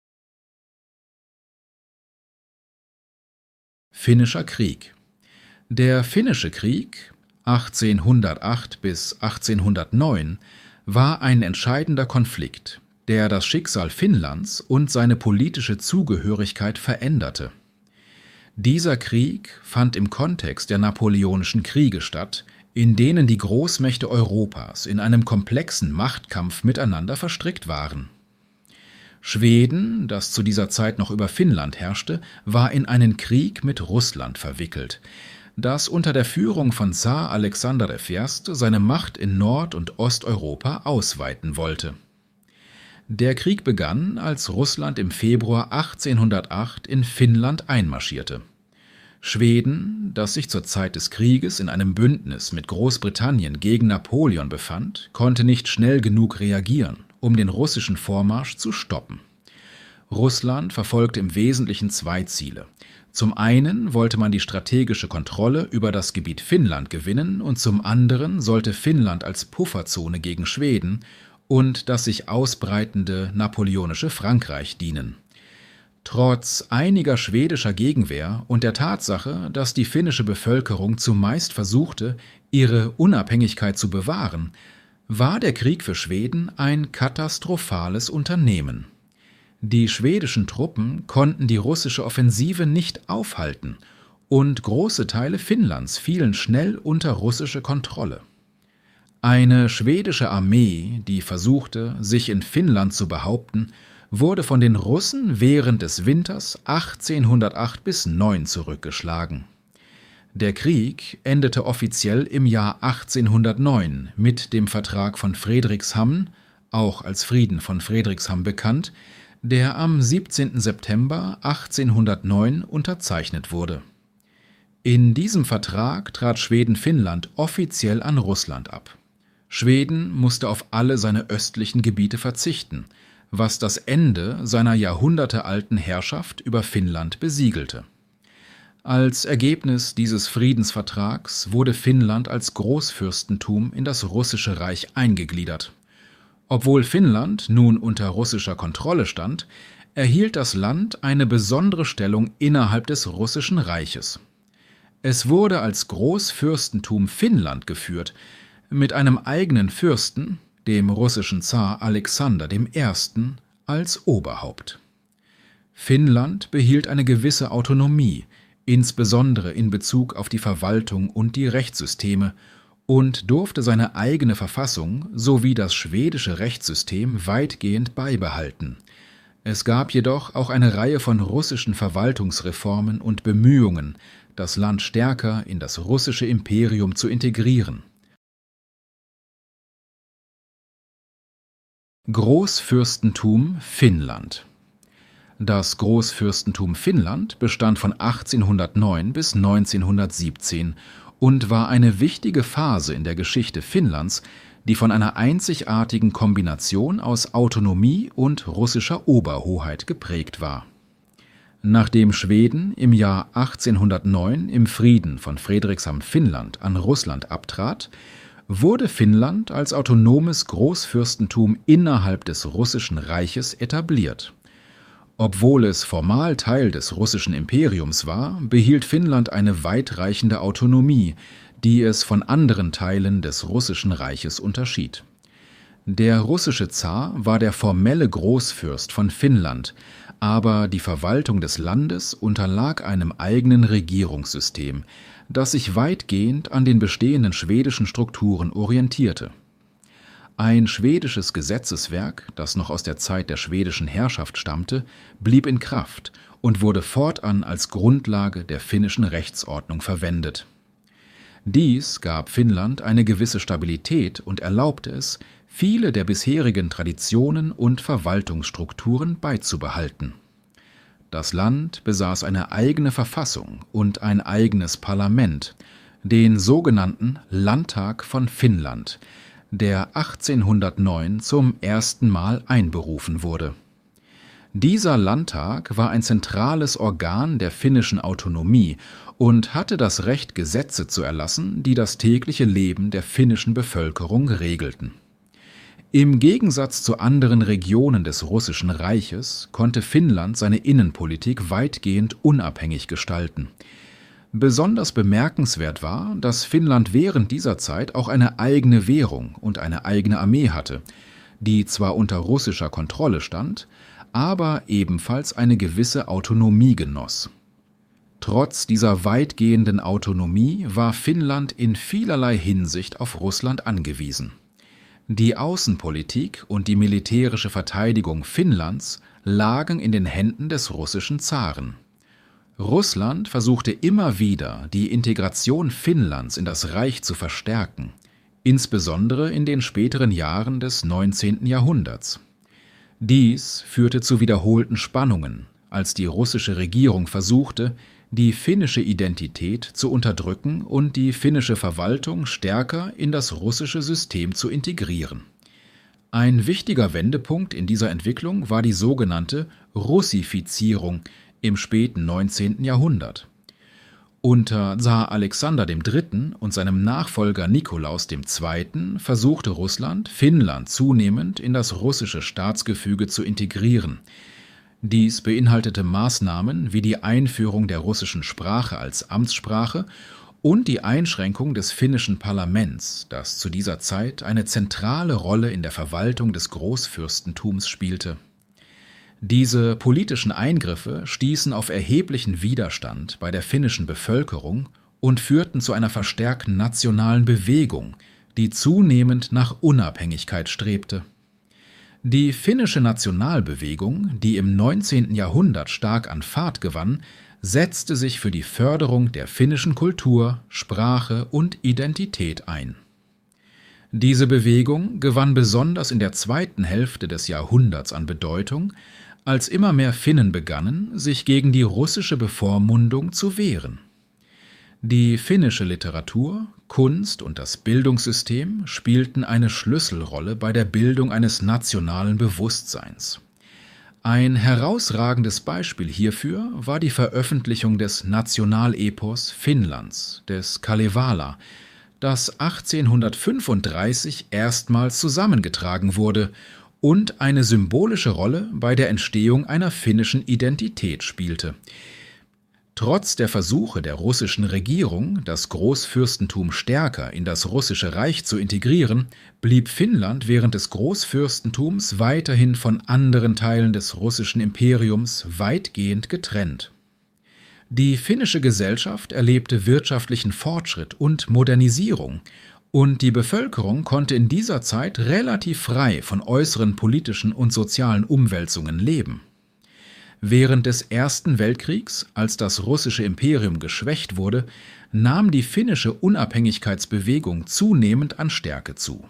Finnischer Krieg. Der Finnische Krieg achtzehnhundertacht bis achtzehnhundertneun war ein entscheidender Konflikt, der das Schicksal Finnlands und seine politische Zugehörigkeit veränderte. Dieser Krieg fand im Kontext der Napoleonischen Kriege statt, in denen die Großmächte Europas in einem komplexen Machtkampf miteinander verstrickt waren. Schweden, das zu dieser Zeit noch über Finnland herrschte, war in einen Krieg mit Russland verwickelt, das unter der Führung von Zar Alexander der Erste seine Macht in Nord- und Osteuropa ausweiten wollte. Der Krieg begann, als Russland im Februar achtzehnhundertacht in Finnland einmarschierte. Schweden, das sich zur Zeit des Krieges in einem Bündnis mit Großbritannien gegen Napoleon befand, konnte nicht schnell genug reagieren, um den russischen Vormarsch zu stoppen. Russland verfolgte im Wesentlichen zwei Ziele. Zum einen wollte man die strategische Kontrolle über das Gebiet Finnland gewinnen und zum anderen sollte Finnland als Pufferzone gegen Schweden und das sich ausbreitende napoleonische Frankreich dienen. Trotz einiger schwedischer Gegenwehr und der Tatsache, dass die finnische Bevölkerung zumeist versuchte, ihre Unabhängigkeit zu bewahren, war der Krieg für Schweden ein katastrophales Unternehmen. Die schwedischen Truppen konnten die russische Offensive nicht aufhalten und große Teile Finnlands fielen schnell unter russische Kontrolle. Eine schwedische Armee, die versuchte, sich in Finnland zu behaupten, wurde von den Russen während des Winters achtzehnhundertacht bis neun zurückgeschlagen. Der Krieg endete offiziell im Jahr achtzehnhundertneun mit dem Vertrag von Fredrikshamn, auch als Frieden von Fredrikshamn bekannt, der am siebzehnten September achtzehnhundertneun unterzeichnet wurde. In diesem Vertrag trat Schweden-Finnland offiziell an Russland ab. Schweden musste auf alle seine östlichen Gebiete verzichten, was das Ende seiner jahrhundertealten Herrschaft über Finnland besiegelte. Als Ergebnis dieses Friedensvertrags wurde Finnland als Großfürstentum in das Russische Reich eingegliedert. Obwohl Finnland nun unter russischer Kontrolle stand, erhielt das Land eine besondere Stellung innerhalb des Russischen Reiches. Es wurde als Großfürstentum Finnland geführt, mit einem eigenen Fürsten, dem russischen Zar Alexander der Erste., als Oberhaupt. Finnland behielt eine gewisse Autonomie, insbesondere in Bezug auf die Verwaltung und die Rechtssysteme, und durfte seine eigene Verfassung sowie das schwedische Rechtssystem weitgehend beibehalten. Es gab jedoch auch eine Reihe von russischen Verwaltungsreformen und Bemühungen, das Land stärker in das russische Imperium zu integrieren. Großfürstentum Finnland. Das Großfürstentum Finnland bestand von achtzehnhundertneun bis neunzehnhundertsiebzehn und war eine wichtige Phase in der Geschichte Finnlands, die von einer einzigartigen Kombination aus Autonomie und russischer Oberhoheit geprägt war. Nachdem Schweden im Jahr achtzehnhundertneun im Frieden von Fredrikshamn-Finnland an Russland abtrat, wurde Finnland als autonomes Großfürstentum innerhalb des Russischen Reiches etabliert. Obwohl es formal Teil des russischen Imperiums war, behielt Finnland eine weitreichende Autonomie, die es von anderen Teilen des Russischen Reiches unterschied. Der russische Zar war der formelle Großfürst von Finnland, aber die Verwaltung des Landes unterlag einem eigenen Regierungssystem, das sich weitgehend an den bestehenden schwedischen Strukturen orientierte. Ein schwedisches Gesetzeswerk, das noch aus der Zeit der schwedischen Herrschaft stammte, blieb in Kraft und wurde fortan als Grundlage der finnischen Rechtsordnung verwendet. Dies gab Finnland eine gewisse Stabilität und erlaubte es, viele der bisherigen Traditionen und Verwaltungsstrukturen beizubehalten. Das Land besaß eine eigene Verfassung und ein eigenes Parlament, den sogenannten Landtag von Finnland, der achtzehnhundertneun zum ersten Mal einberufen wurde. Dieser Landtag war ein zentrales Organ der finnischen Autonomie und hatte das Recht, Gesetze zu erlassen, die das tägliche Leben der finnischen Bevölkerung regelten. Im Gegensatz zu anderen Regionen des Russischen Reiches konnte Finnland seine Innenpolitik weitgehend unabhängig gestalten. Besonders bemerkenswert war, dass Finnland während dieser Zeit auch eine eigene Währung und eine eigene Armee hatte, die zwar unter russischer Kontrolle stand, aber ebenfalls eine gewisse Autonomie genoss. Trotz dieser weitgehenden Autonomie war Finnland in vielerlei Hinsicht auf Russland angewiesen. Die Außenpolitik und die militärische Verteidigung Finnlands lagen in den Händen des russischen Zaren. Russland versuchte immer wieder, die Integration Finnlands in das Reich zu verstärken, insbesondere in den späteren Jahren des neunzehnten Jahrhunderts. Dies führte zu wiederholten Spannungen, als die russische Regierung versuchte, die finnische Identität zu unterdrücken und die finnische Verwaltung stärker in das russische System zu integrieren. Ein wichtiger Wendepunkt in dieser Entwicklung war die sogenannte Russifizierung im späten neunzehnten Jahrhundert. Unter Zar Alexander der Dritte und seinem Nachfolger Nikolaus der Zweite versuchte Russland, Finnland zunehmend in das russische Staatsgefüge zu integrieren. Dies beinhaltete Maßnahmen wie die Einführung der russischen Sprache als Amtssprache und die Einschränkung des finnischen Parlaments, das zu dieser Zeit eine zentrale Rolle in der Verwaltung des Großfürstentums spielte. Diese politischen Eingriffe stießen auf erheblichen Widerstand bei der finnischen Bevölkerung und führten zu einer verstärkten nationalen Bewegung, die zunehmend nach Unabhängigkeit strebte. Die finnische Nationalbewegung, die im neunzehnten Jahrhundert stark an Fahrt gewann, setzte sich für die Förderung der finnischen Kultur, Sprache und Identität ein. Diese Bewegung gewann besonders in der zweiten Hälfte des Jahrhunderts an Bedeutung, als immer mehr Finnen begannen, sich gegen die russische Bevormundung zu wehren. Die finnische Literatur, Kunst und das Bildungssystem spielten eine Schlüsselrolle bei der Bildung eines nationalen Bewusstseins. Ein herausragendes Beispiel hierfür war die Veröffentlichung des Nationalepos Finnlands, des Kalevala, das achtzehnhundertfünfunddreißig erstmals zusammengetragen wurde und eine symbolische Rolle bei der Entstehung einer finnischen Identität spielte. Trotz der Versuche der russischen Regierung, das Großfürstentum stärker in das russische Reich zu integrieren, blieb Finnland während des Großfürstentums weiterhin von anderen Teilen des russischen Imperiums weitgehend getrennt. Die finnische Gesellschaft erlebte wirtschaftlichen Fortschritt und Modernisierung, und die Bevölkerung konnte in dieser Zeit relativ frei von äußeren politischen und sozialen Umwälzungen leben. Während des Ersten Weltkriegs, als das russische Imperium geschwächt wurde, nahm die finnische Unabhängigkeitsbewegung zunehmend an Stärke zu.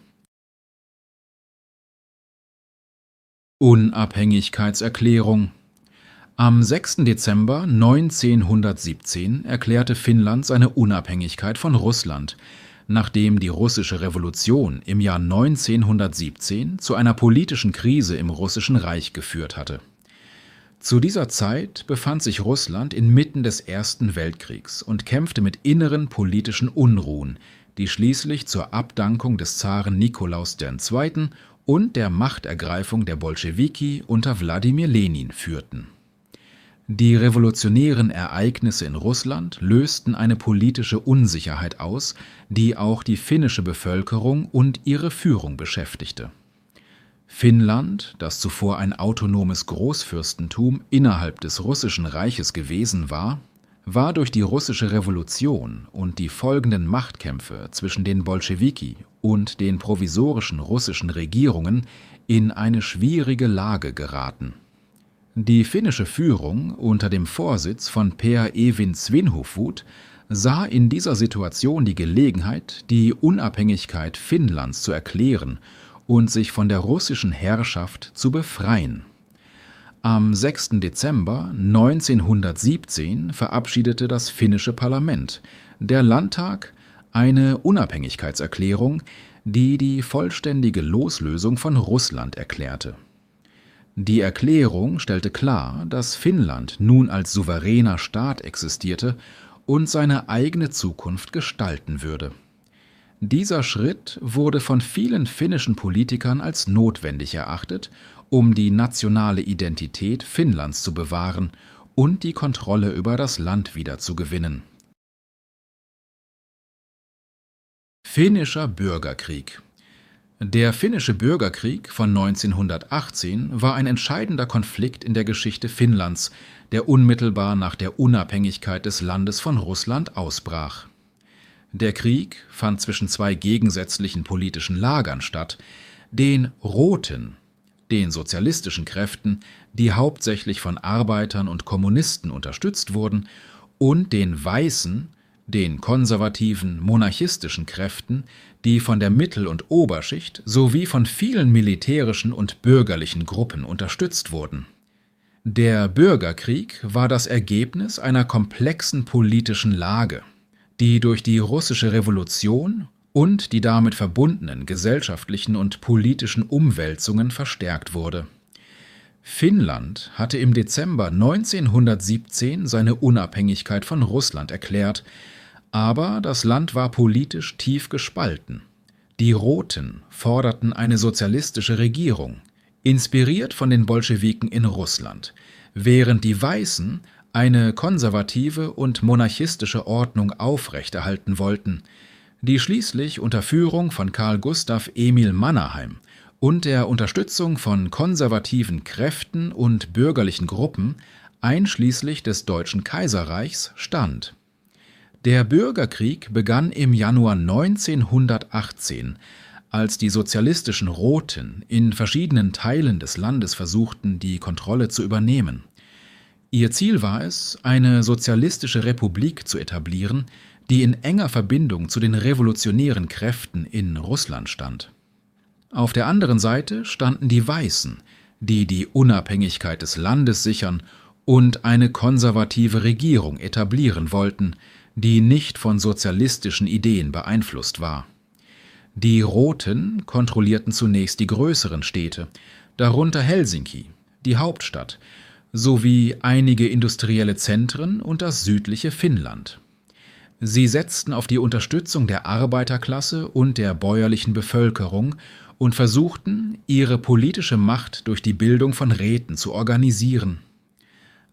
Unabhängigkeitserklärung. Am sechsten Dezember neunzehnhundertsiebzehn erklärte Finnland seine Unabhängigkeit von Russland, nachdem die russische Revolution im Jahr neunzehnhundertsiebzehn zu einer politischen Krise im Russischen Reich geführt hatte. Zu dieser Zeit befand sich Russland inmitten des Ersten Weltkriegs und kämpfte mit inneren politischen Unruhen, die schließlich zur Abdankung des Zaren Nikolaus der Zweite. Und der Machtergreifung der Bolschewiki unter Wladimir Lenin führten. Die revolutionären Ereignisse in Russland lösten eine politische Unsicherheit aus, die auch die finnische Bevölkerung und ihre Führung beschäftigte. Finnland, das zuvor ein autonomes Großfürstentum innerhalb des Russischen Reiches gewesen war, war durch die russische Revolution und die folgenden Machtkämpfe zwischen den Bolschewiki und den provisorischen russischen Regierungen in eine schwierige Lage geraten. Die finnische Führung unter dem Vorsitz von Per Evin Svinhufvud sah in dieser Situation die Gelegenheit, die Unabhängigkeit Finnlands zu erklären und sich von der russischen Herrschaft zu befreien. Am sechsten Dezember neunzehnhundertsiebzehn verabschiedete das finnische Parlament, der Landtag, eine Unabhängigkeitserklärung, die die vollständige Loslösung von Russland erklärte. Die Erklärung stellte klar, dass Finnland nun als souveräner Staat existierte und seine eigene Zukunft gestalten würde. Dieser Schritt wurde von vielen finnischen Politikern als notwendig erachtet, um die nationale Identität Finnlands zu bewahren und die Kontrolle über das Land wiederzugewinnen. Finnischer Bürgerkrieg. Der finnische Bürgerkrieg von neunzehnhundertachtzehn war ein entscheidender Konflikt in der Geschichte Finnlands, der unmittelbar nach der Unabhängigkeit des Landes von Russland ausbrach. Der Krieg fand zwischen zwei gegensätzlichen politischen Lagern statt, den Roten, den sozialistischen Kräften, die hauptsächlich von Arbeitern und Kommunisten unterstützt wurden, und den Weißen, den konservativen, monarchistischen Kräften, die von der Mittel- und Oberschicht sowie von vielen militärischen und bürgerlichen Gruppen unterstützt wurden. Der Bürgerkrieg war das Ergebnis einer komplexen politischen Lage, die durch die russische Revolution und die damit verbundenen gesellschaftlichen und politischen Umwälzungen verstärkt wurde. Finnland hatte im Dezember neunzehnhundertsiebzehn seine Unabhängigkeit von Russland erklärt, aber das Land war politisch tief gespalten. Die Roten forderten eine sozialistische Regierung, inspiriert von den Bolschewiken in Russland, während die Weißen eine konservative und monarchistische Ordnung aufrechterhalten wollten, die schließlich unter Führung von Carl Gustav Emil Mannerheim und der Unterstützung von konservativen Kräften und bürgerlichen Gruppen, einschließlich des Deutschen Kaiserreichs, stand. Der Bürgerkrieg begann im Januar neunzehnhundertachtzehn, als die sozialistischen Roten in verschiedenen Teilen des Landes versuchten, die Kontrolle zu übernehmen. Ihr Ziel war es, eine sozialistische Republik zu etablieren, die in enger Verbindung zu den revolutionären Kräften in Russland stand. Auf der anderen Seite standen die Weißen, die die Unabhängigkeit des Landes sichern und eine konservative Regierung etablieren wollten, die nicht von sozialistischen Ideen beeinflusst war. Die Roten kontrollierten zunächst die größeren Städte, darunter Helsinki, die Hauptstadt, sowie einige industrielle Zentren und das südliche Finnland. Sie setzten auf die Unterstützung der Arbeiterklasse und der bäuerlichen Bevölkerung und versuchten, ihre politische Macht durch die Bildung von Räten zu organisieren.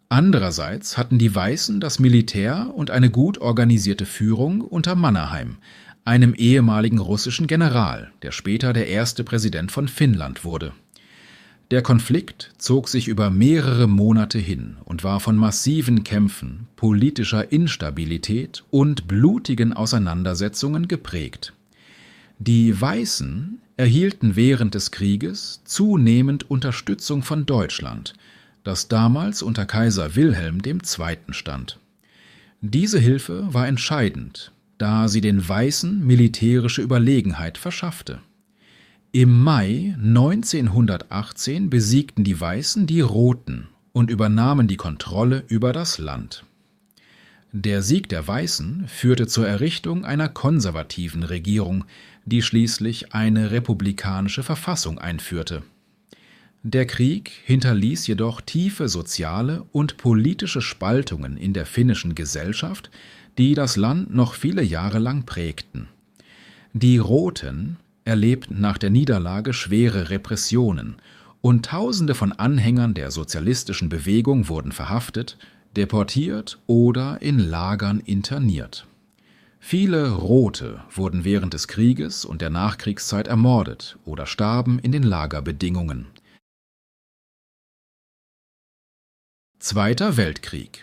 Andererseits hatten die Weißen das Militär und eine gut organisierte Führung unter Mannerheim, einem ehemaligen russischen General, der später der erste Präsident von Finnland wurde. Der Konflikt zog sich über mehrere Monate hin und war von massiven Kämpfen, politischer Instabilität und blutigen Auseinandersetzungen geprägt. Die Weißen erhielten während des Krieges zunehmend Unterstützung von Deutschland, das damals unter Kaiser Wilhelm der Zweite stand. Diese Hilfe war entscheidend, da sie den Weißen militärische Überlegenheit verschaffte. Im Mai neunzehnhundertachtzehn besiegten die Weißen die Roten und übernahmen die Kontrolle über das Land. Der Sieg der Weißen führte zur Errichtung einer konservativen Regierung, die schließlich eine republikanische Verfassung einführte. Der Krieg hinterließ jedoch tiefe soziale und politische Spaltungen in der finnischen Gesellschaft, die das Land noch viele Jahre lang prägten. Die Roten erlebten nach der Niederlage schwere Repressionen und Tausende von Anhängern der sozialistischen Bewegung wurden verhaftet, deportiert oder in Lagern interniert. Viele Rote wurden während des Krieges und der Nachkriegszeit ermordet oder starben in den Lagerbedingungen. Zweiter Weltkrieg.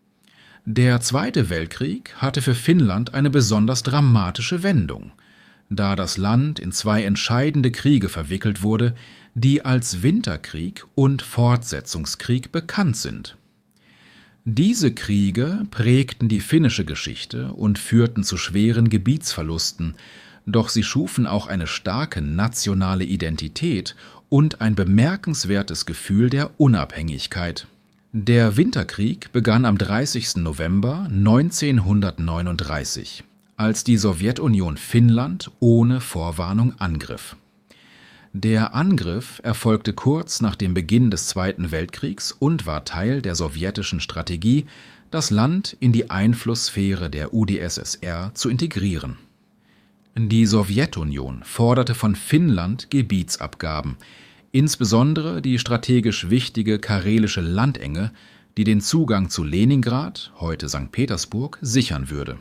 Der Zweite Weltkrieg hatte für Finnland eine besonders dramatische Wendung, da das Land in zwei entscheidende Kriege verwickelt wurde, die als Winterkrieg und Fortsetzungskrieg bekannt sind. Diese Kriege prägten die finnische Geschichte und führten zu schweren Gebietsverlusten, doch sie schufen auch eine starke nationale Identität und ein bemerkenswertes Gefühl der Unabhängigkeit. Der Winterkrieg begann am dreißigsten November neunzehnhundertneununddreißig, als die Sowjetunion Finnland ohne Vorwarnung angriff. Der Angriff erfolgte kurz nach dem Beginn des Zweiten Weltkriegs und war Teil der sowjetischen Strategie, das Land in die Einflusssphäre der U d S S R zu integrieren. Die Sowjetunion forderte von Finnland Gebietsabgaben, insbesondere die strategisch wichtige karelische Landenge, die den Zugang zu Leningrad, heute Sankt Petersburg, sichern würde.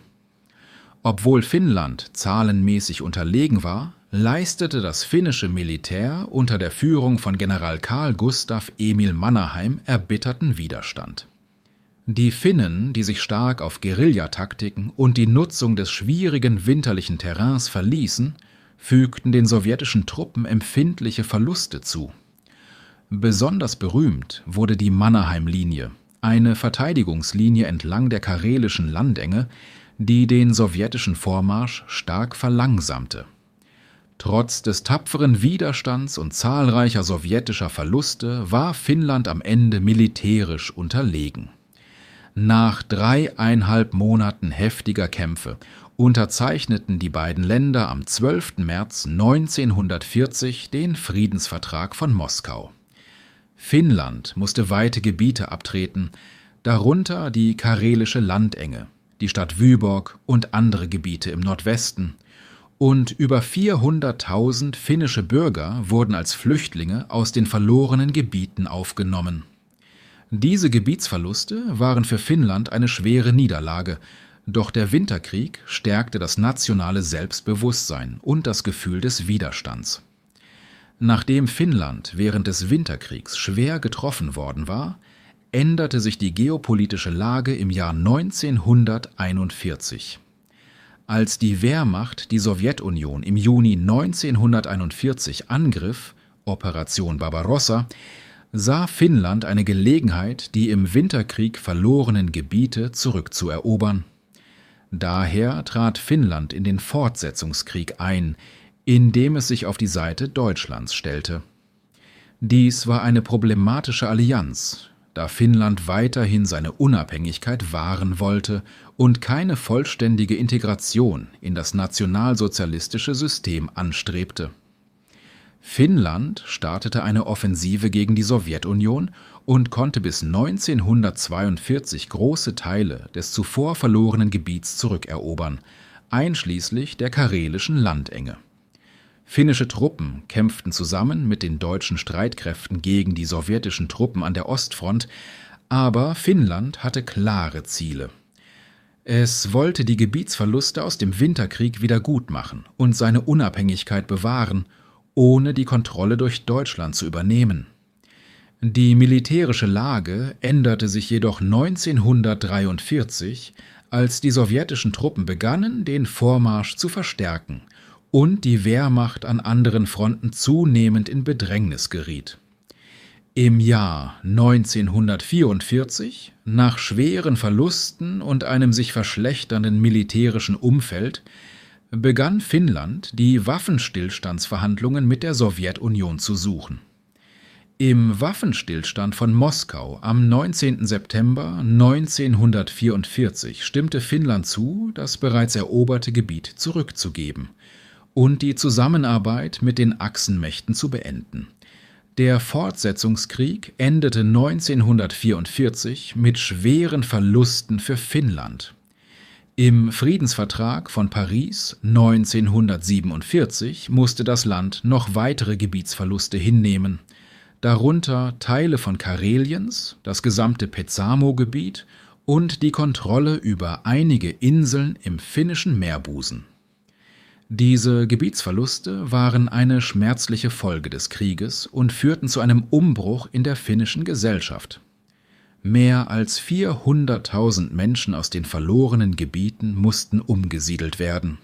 Obwohl Finnland zahlenmäßig unterlegen war, leistete das finnische Militär unter der Führung von General Carl Gustaf Emil Mannerheim erbitterten Widerstand. Die Finnen, die sich stark auf Guerillataktiken und die Nutzung des schwierigen winterlichen Terrains verließen, fügten den sowjetischen Truppen empfindliche Verluste zu. Besonders berühmt wurde die Mannerheim-Linie, eine Verteidigungslinie entlang der karelischen Landenge, die den sowjetischen Vormarsch stark verlangsamte. Trotz des tapferen Widerstands und zahlreicher sowjetischer Verluste war Finnland am Ende militärisch unterlegen. Nach dreieinhalb Monaten heftiger Kämpfe unterzeichneten die beiden Länder am zwölften März neunzehnhundertvierzig den Friedensvertrag von Moskau. Finnland musste weite Gebiete abtreten, darunter die karelische Landenge, die Stadt Vyborg und andere Gebiete im Nordwesten, und über vierhunderttausend finnische Bürger wurden als Flüchtlinge aus den verlorenen Gebieten aufgenommen. Diese Gebietsverluste waren für Finnland eine schwere Niederlage, doch der Winterkrieg stärkte das nationale Selbstbewusstsein und das Gefühl des Widerstands. Nachdem Finnland während des Winterkriegs schwer getroffen worden war, änderte sich die geopolitische Lage im Jahr neunzehnhunderteinundvierzig. Als die Wehrmacht die Sowjetunion im Juni neunzehnhunderteinundvierzig angriff, Operation Barbarossa, sah Finnland eine Gelegenheit, die im Winterkrieg verlorenen Gebiete zurückzuerobern. Daher trat Finnland in den Fortsetzungskrieg ein, indem es sich auf die Seite Deutschlands stellte. Dies war eine problematische Allianz, da Finnland weiterhin seine Unabhängigkeit wahren wollte und keine vollständige Integration in das nationalsozialistische System anstrebte. Finnland startete eine Offensive gegen die Sowjetunion und konnte bis neunzehnhundertzweiundvierzig große Teile des zuvor verlorenen Gebiets zurückerobern, einschließlich der karelischen Landenge. Finnische Truppen kämpften zusammen mit den deutschen Streitkräften gegen die sowjetischen Truppen an der Ostfront, Aber Finnland hatte klare Ziele. Es wollte die Gebietsverluste aus dem Winterkrieg wiedergutmachen und seine Unabhängigkeit bewahren, ohne die Kontrolle durch Deutschland zu übernehmen. Die militärische Lage änderte sich jedoch neunzehnhundertdreiundvierzig, als die sowjetischen Truppen begannen, den Vormarsch zu verstärken und die Wehrmacht an anderen Fronten zunehmend in Bedrängnis geriet. Im Jahr neunzehnhundertvierundvierzig, nach schweren Verlusten und einem sich verschlechternden militärischen Umfeld, begann Finnland, die Waffenstillstandsverhandlungen mit der Sowjetunion zu suchen. Im Waffenstillstand von Moskau am neunzehnten September neunzehnhundertvierundvierzig stimmte Finnland zu, das bereits eroberte Gebiet zurückzugeben und die Zusammenarbeit mit den Achsenmächten zu beenden. Der Fortsetzungskrieg endete neunzehnhundertvierundvierzig mit schweren Verlusten für Finnland. Im Friedensvertrag von Paris neunzehnhundertsiebenundvierzig musste das Land noch weitere Gebietsverluste hinnehmen, darunter Teile von Kareliens, das gesamte Petsamo-Gebiet und die Kontrolle über einige Inseln im finnischen Meerbusen. Diese Gebietsverluste waren eine schmerzliche Folge des Krieges und führten zu einem Umbruch in der finnischen Gesellschaft. Mehr als vierhunderttausend Menschen aus den verlorenen Gebieten mussten umgesiedelt werden.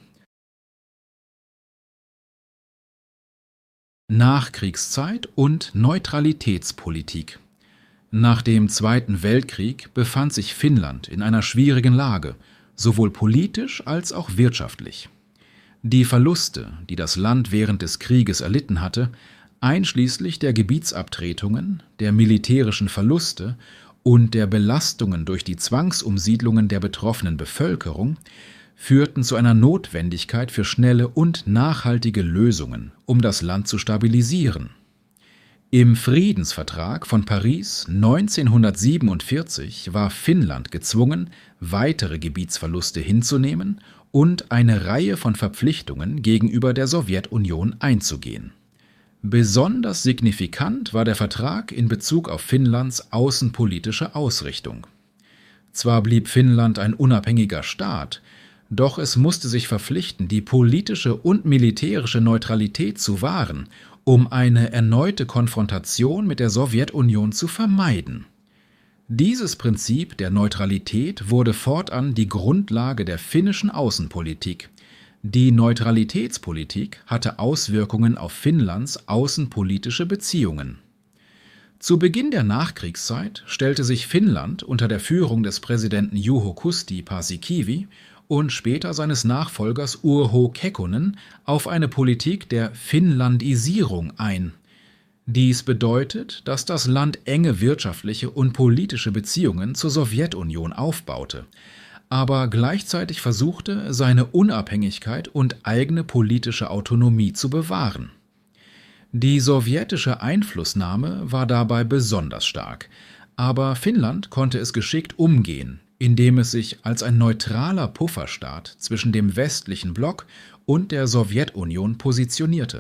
Nachkriegszeit und Neutralitätspolitik. Nach dem Zweiten Weltkrieg befand sich Finnland in einer schwierigen Lage, sowohl politisch als auch wirtschaftlich. Die Verluste, die das Land während des Krieges erlitten hatte, einschließlich der Gebietsabtretungen, der militärischen Verluste und der Belastungen durch die Zwangsumsiedlungen der betroffenen Bevölkerung, führten zu einer Notwendigkeit für schnelle und nachhaltige Lösungen, um das Land zu stabilisieren. Im Friedensvertrag von Paris neunzehnhundertsiebenundvierzig war Finnland gezwungen, weitere Gebietsverluste hinzunehmen und eine Reihe von Verpflichtungen gegenüber der Sowjetunion einzugehen. Besonders signifikant war der Vertrag in Bezug auf Finnlands außenpolitische Ausrichtung. Zwar blieb Finnland ein unabhängiger Staat, doch es musste sich verpflichten, die politische und militärische Neutralität zu wahren, um eine erneute Konfrontation mit der Sowjetunion zu vermeiden. Dieses Prinzip der Neutralität wurde fortan die Grundlage der finnischen Außenpolitik. Die Neutralitätspolitik hatte Auswirkungen auf Finnlands außenpolitische Beziehungen. Zu Beginn der Nachkriegszeit stellte sich Finnland unter der Führung des Präsidenten Juho Kusti Paasikivi und später seines Nachfolgers Urho Kekkonen auf eine Politik der Finnlandisierung ein. Dies bedeutet, dass das Land enge wirtschaftliche und politische Beziehungen zur Sowjetunion aufbaute, aber gleichzeitig versuchte, seine Unabhängigkeit und eigene politische Autonomie zu bewahren. Die sowjetische Einflussnahme war dabei besonders stark, aber Finnland konnte es geschickt umgehen, indem es sich als ein neutraler Pufferstaat zwischen dem westlichen Block und der Sowjetunion positionierte.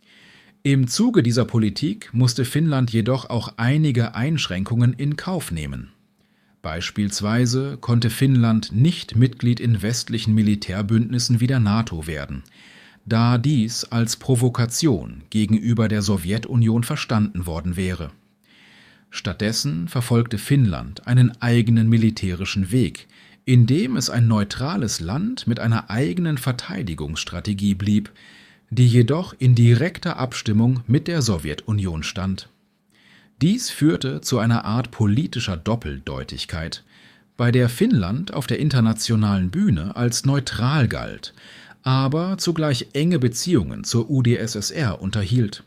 Im Zuge dieser Politik musste Finnland jedoch auch einige Einschränkungen in Kauf nehmen. Beispielsweise konnte Finnland nicht Mitglied in westlichen Militärbündnissen wie der NATO werden, da dies als Provokation gegenüber der Sowjetunion verstanden worden wäre. Stattdessen verfolgte Finnland einen eigenen militärischen Weg, indem es ein neutrales Land mit einer eigenen Verteidigungsstrategie blieb, die jedoch in direkter Abstimmung mit der Sowjetunion stand. Dies führte zu einer Art politischer Doppeldeutigkeit, bei der Finnland auf der internationalen Bühne als neutral galt, aber zugleich enge Beziehungen zur U d S S R unterhielt.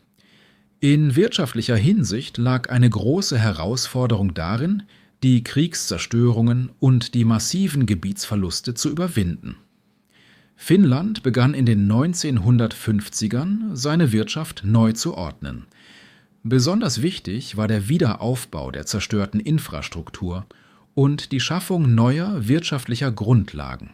In wirtschaftlicher Hinsicht lag eine große Herausforderung darin, die Kriegszerstörungen und die massiven Gebietsverluste zu überwinden. Finnland begann in den neunzehnhundertfünfzigern seine Wirtschaft neu zu ordnen. Besonders wichtig war der Wiederaufbau der zerstörten Infrastruktur und die Schaffung neuer wirtschaftlicher Grundlagen.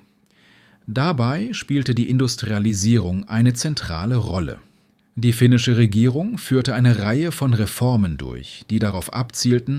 Dabei spielte die Industrialisierung eine zentrale Rolle. Die finnische Regierung führte eine Reihe von Reformen durch, die darauf abzielten,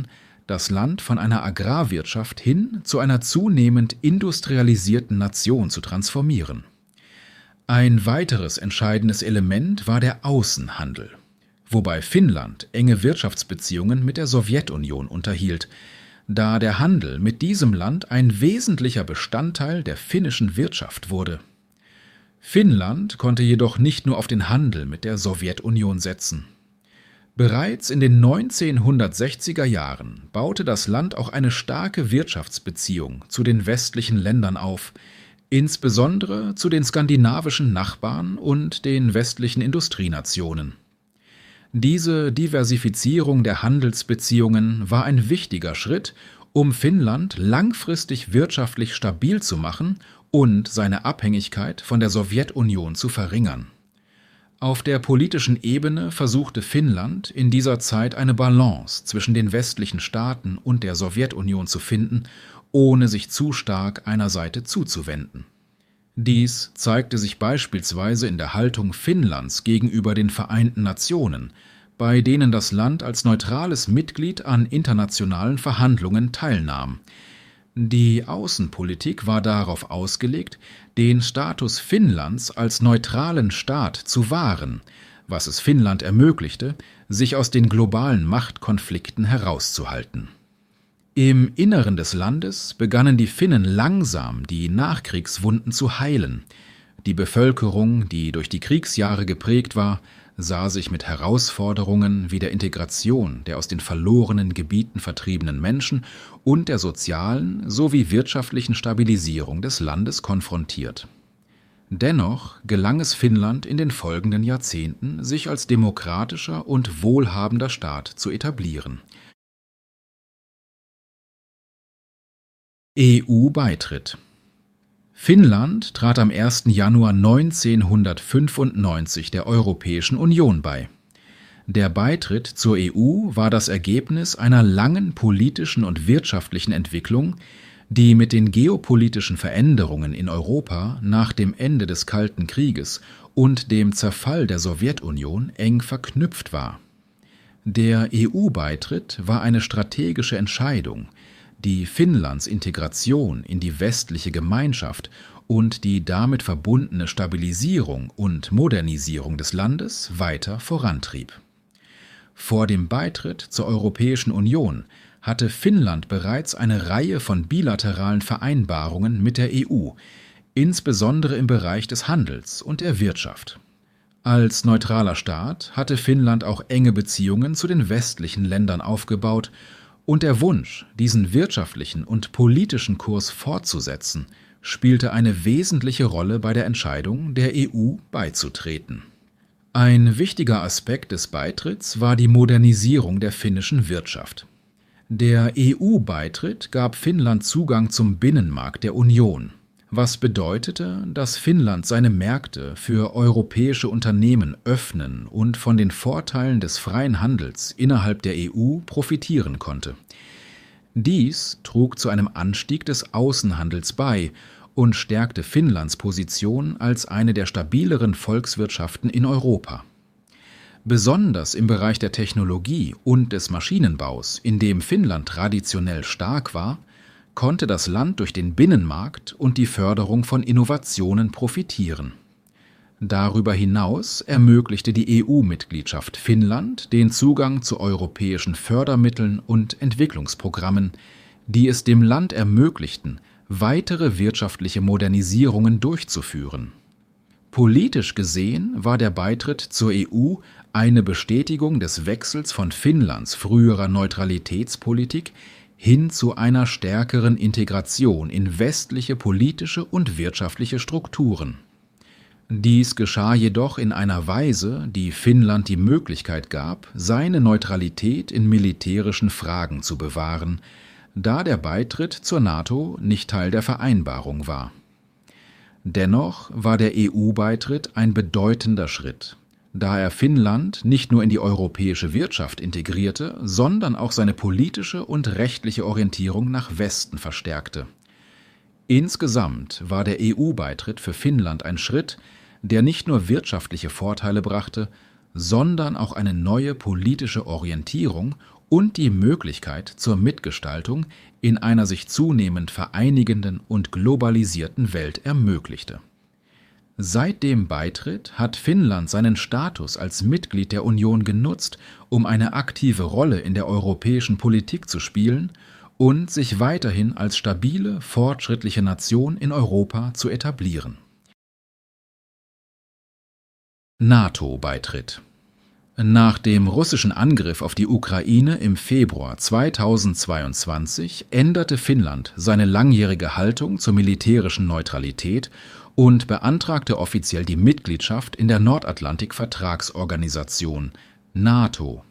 das Land von einer Agrarwirtschaft hin zu einer zunehmend industrialisierten Nation zu transformieren. Ein weiteres entscheidendes Element war der Außenhandel, wobei Finnland enge Wirtschaftsbeziehungen mit der Sowjetunion unterhielt, da der Handel mit diesem Land ein wesentlicher Bestandteil der finnischen Wirtschaft wurde. Finnland konnte jedoch nicht nur auf den Handel mit der Sowjetunion setzen. Bereits in den neunzehnhundertsechziger Jahren baute das Land auch eine starke Wirtschaftsbeziehung zu den westlichen Ländern auf, insbesondere zu den skandinavischen Nachbarn und den westlichen Industrienationen. Diese Diversifizierung der Handelsbeziehungen war ein wichtiger Schritt, um Finnland langfristig wirtschaftlich stabil zu machen und seine Abhängigkeit von der Sowjetunion zu verringern. Auf der politischen Ebene versuchte Finnland in dieser Zeit eine Balance zwischen den westlichen Staaten und der Sowjetunion zu finden, ohne sich zu stark einer Seite zuzuwenden. Dies zeigte sich beispielsweise in der Haltung Finnlands gegenüber den Vereinten Nationen, bei denen das Land als neutrales Mitglied an internationalen Verhandlungen teilnahm. Die Außenpolitik war darauf ausgelegt, den Status Finnlands als neutralen Staat zu wahren, was es Finnland ermöglichte, sich aus den globalen Machtkonflikten herauszuhalten. Im Inneren des Landes begannen die Finnen langsam die Nachkriegswunden zu heilen. Die Bevölkerung, die durch die Kriegsjahre geprägt war, sah sich mit Herausforderungen wie der Integration der aus den verlorenen Gebieten vertriebenen Menschen und der sozialen sowie wirtschaftlichen Stabilisierung des Landes konfrontiert. Dennoch gelang es Finnland in den folgenden Jahrzehnten, sich als demokratischer und wohlhabender Staat zu etablieren. E U-Beitritt. Finnland trat am ersten Januar neunzehnhundertfünfundneunzig der Europäischen Union bei. Der Beitritt zur E U war das Ergebnis einer langen politischen und wirtschaftlichen Entwicklung, die mit den geopolitischen Veränderungen in Europa nach dem Ende des Kalten Krieges und dem Zerfall der Sowjetunion eng verknüpft war. Der E U-Beitritt war eine strategische Entscheidung, die Finnlands Integration in die westliche Gemeinschaft und die damit verbundene Stabilisierung und Modernisierung des Landes weiter vorantrieb. Vor dem Beitritt zur Europäischen Union hatte Finnland bereits eine Reihe von bilateralen Vereinbarungen mit der E U, insbesondere im Bereich des Handels und der Wirtschaft. Als neutraler Staat hatte Finnland auch enge Beziehungen zu den westlichen Ländern aufgebaut, und der Wunsch, diesen wirtschaftlichen und politischen Kurs fortzusetzen, spielte eine wesentliche Rolle bei der Entscheidung, der E U beizutreten. Ein wichtiger Aspekt des Beitritts war die Modernisierung der finnischen Wirtschaft. Der E U-Beitritt gab Finnland Zugang zum Binnenmarkt der Union, was bedeutete, dass Finnland seine Märkte für europäische Unternehmen öffnen und von den Vorteilen des freien Handels innerhalb der E U profitieren konnte. Dies trug zu einem Anstieg des Außenhandels bei und stärkte Finnlands Position als eine der stabileren Volkswirtschaften in Europa. Besonders im Bereich der Technologie und des Maschinenbaus, in dem Finnland traditionell stark war, konnte das Land durch den Binnenmarkt und die Förderung von Innovationen profitieren. Darüber hinaus ermöglichte die E U-Mitgliedschaft Finnland den Zugang zu europäischen Fördermitteln und Entwicklungsprogrammen, die es dem Land ermöglichten, weitere wirtschaftliche Modernisierungen durchzuführen. Politisch gesehen war der Beitritt zur E U eine Bestätigung des Wechsels von Finnlands früherer Neutralitätspolitik hin zu einer stärkeren Integration in westliche politische und wirtschaftliche Strukturen. Dies geschah jedoch in einer Weise, die Finnland die Möglichkeit gab, seine Neutralität in militärischen Fragen zu bewahren, da der Beitritt zur NATO nicht Teil der Vereinbarung war. Dennoch war der E U-Beitritt ein bedeutender Schritt, da er Finnland nicht nur in die europäische Wirtschaft integrierte, sondern auch seine politische und rechtliche Orientierung nach Westen verstärkte. Insgesamt war der E U-Beitritt für Finnland ein Schritt, der nicht nur wirtschaftliche Vorteile brachte, sondern auch eine neue politische Orientierung und die Möglichkeit zur Mitgestaltung in einer sich zunehmend vereinigenden und globalisierten Welt ermöglichte. Seit dem Beitritt hat Finnland seinen Status als Mitglied der Union genutzt, um eine aktive Rolle in der europäischen Politik zu spielen und sich weiterhin als stabile, fortschrittliche Nation in Europa zu etablieren. NATO-Beitritt. Nach dem russischen Angriff auf die Ukraine im Februar zweitausendzweiundzwanzig änderte Finnland seine langjährige Haltung zur militärischen Neutralität und beantragte offiziell die Mitgliedschaft in der Nordatlantik-Vertragsorganisation NATO.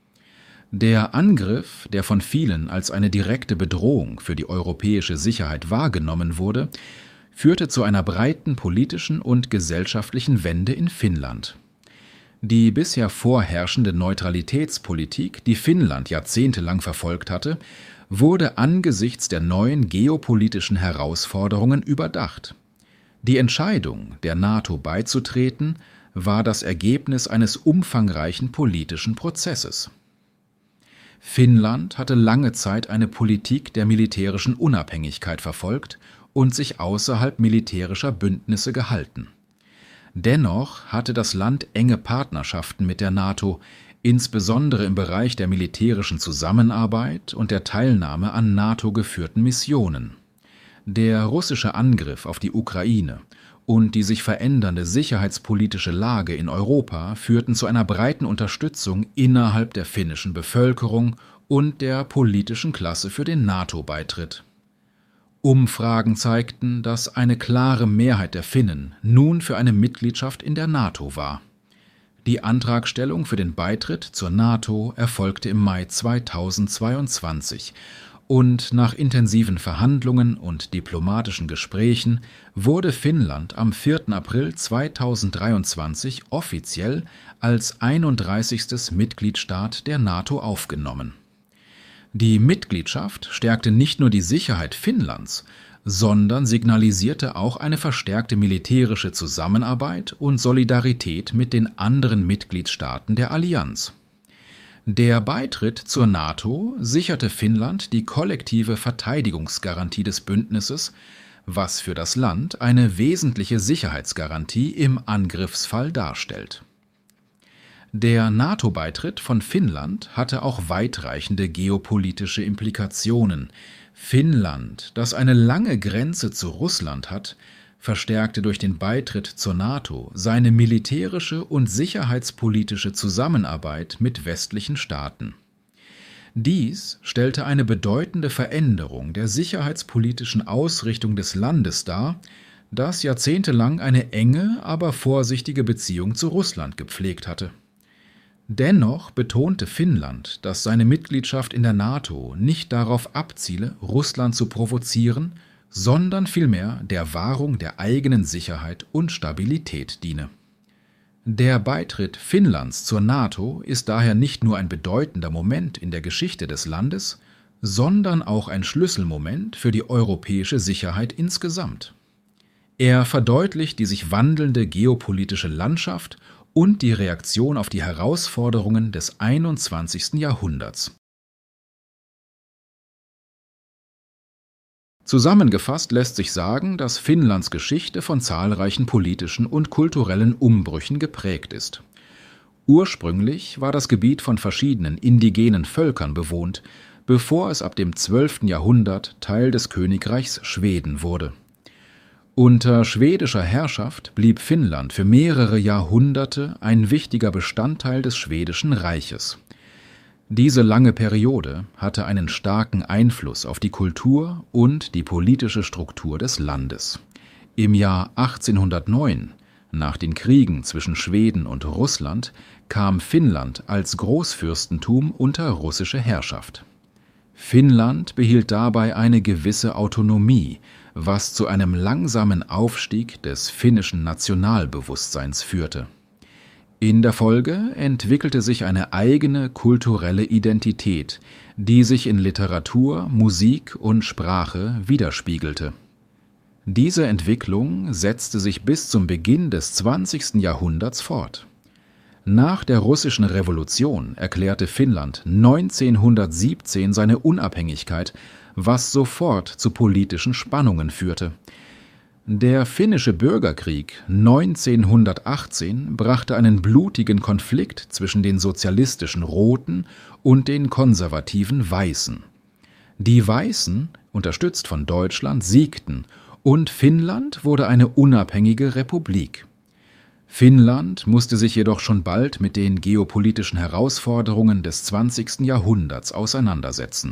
Der Angriff, der von vielen als eine direkte Bedrohung für die europäische Sicherheit wahrgenommen wurde, führte zu einer breiten politischen und gesellschaftlichen Wende in Finnland. Die bisher vorherrschende Neutralitätspolitik, die Finnland jahrzehntelang verfolgt hatte, wurde angesichts der neuen geopolitischen Herausforderungen überdacht. Die Entscheidung, der NATO beizutreten, war das Ergebnis eines umfangreichen politischen Prozesses. Finnland hatte lange Zeit eine Politik der militärischen Unabhängigkeit verfolgt und sich außerhalb militärischer Bündnisse gehalten. Dennoch hatte das Land enge Partnerschaften mit der NATO, insbesondere im Bereich der militärischen Zusammenarbeit und der Teilnahme an NATO-geführten Missionen. Der russische Angriff auf die Ukraine und die sich verändernde sicherheitspolitische Lage in Europa führten zu einer breiten Unterstützung innerhalb der finnischen Bevölkerung und der politischen Klasse für den NATO-Beitritt. Umfragen zeigten, dass eine klare Mehrheit der Finnen nun für eine Mitgliedschaft in der NATO war. Die Antragstellung für den Beitritt zur NATO erfolgte im Mai zweitausendzweiundzwanzig und nach intensiven Verhandlungen und diplomatischen Gesprächen wurde Finnland am vierten April zweitausenddreiundzwanzig offiziell als einunddreißigstes Mitgliedstaat der NATO aufgenommen. Die Mitgliedschaft stärkte nicht nur die Sicherheit Finnlands, sondern signalisierte auch eine verstärkte militärische Zusammenarbeit und Solidarität mit den anderen Mitgliedstaaten der Allianz. Der Beitritt zur NATO sicherte Finnland die kollektive Verteidigungsgarantie des Bündnisses, was für das Land eine wesentliche Sicherheitsgarantie im Angriffsfall darstellt. Der NATO-Beitritt von Finnland hatte auch weitreichende geopolitische Implikationen. Finnland, das eine lange Grenze zu Russland hat, verstärkte durch den Beitritt zur NATO seine militärische und sicherheitspolitische Zusammenarbeit mit westlichen Staaten. Dies stellte eine bedeutende Veränderung der sicherheitspolitischen Ausrichtung des Landes dar, das jahrzehntelang eine enge, aber vorsichtige Beziehung zu Russland gepflegt hatte. Dennoch betonte Finnland, dass seine Mitgliedschaft in der NATO nicht darauf abziele, Russland zu provozieren, sondern vielmehr der Wahrung der eigenen Sicherheit und Stabilität diene. Der Beitritt Finnlands zur NATO ist daher nicht nur ein bedeutender Moment in der Geschichte des Landes, sondern auch ein Schlüsselmoment für die europäische Sicherheit insgesamt. Er verdeutlicht die sich wandelnde geopolitische Landschaft und die Reaktion auf die Herausforderungen des einundzwanzigsten Jahrhunderts. Zusammengefasst lässt sich sagen, dass Finnlands Geschichte von zahlreichen politischen und kulturellen Umbrüchen geprägt ist. Ursprünglich war das Gebiet von verschiedenen indigenen Völkern bewohnt, bevor es ab dem zwölften Jahrhundert Teil des Königreichs Schweden wurde. Unter schwedischer Herrschaft blieb Finnland für mehrere Jahrhunderte ein wichtiger Bestandteil des Schwedischen Reiches. Diese lange Periode hatte einen starken Einfluss auf die Kultur und die politische Struktur des Landes. Im Jahr achtzehnhundertneun, nach den Kriegen zwischen Schweden und Russland, kam Finnland als Großfürstentum unter russische Herrschaft. Finnland behielt dabei eine gewisse Autonomie, was zu einem langsamen Aufstieg des finnischen Nationalbewusstseins führte. In der Folge entwickelte sich eine eigene kulturelle Identität, die sich in Literatur, Musik und Sprache widerspiegelte. Diese Entwicklung setzte sich bis zum Beginn des zwanzigsten Jahrhunderts fort. Nach der Russischen Revolution erklärte Finnland neunzehnhundertsiebzehn seine Unabhängigkeit, was sofort zu politischen Spannungen führte. Der finnische Bürgerkrieg neunzehnhundertachtzehn brachte einen blutigen Konflikt zwischen den sozialistischen Roten und den konservativen Weißen. Die Weißen, unterstützt von Deutschland, siegten und Finnland wurde eine unabhängige Republik. Finnland musste sich jedoch schon bald mit den geopolitischen Herausforderungen des zwanzigsten Jahrhunderts auseinandersetzen.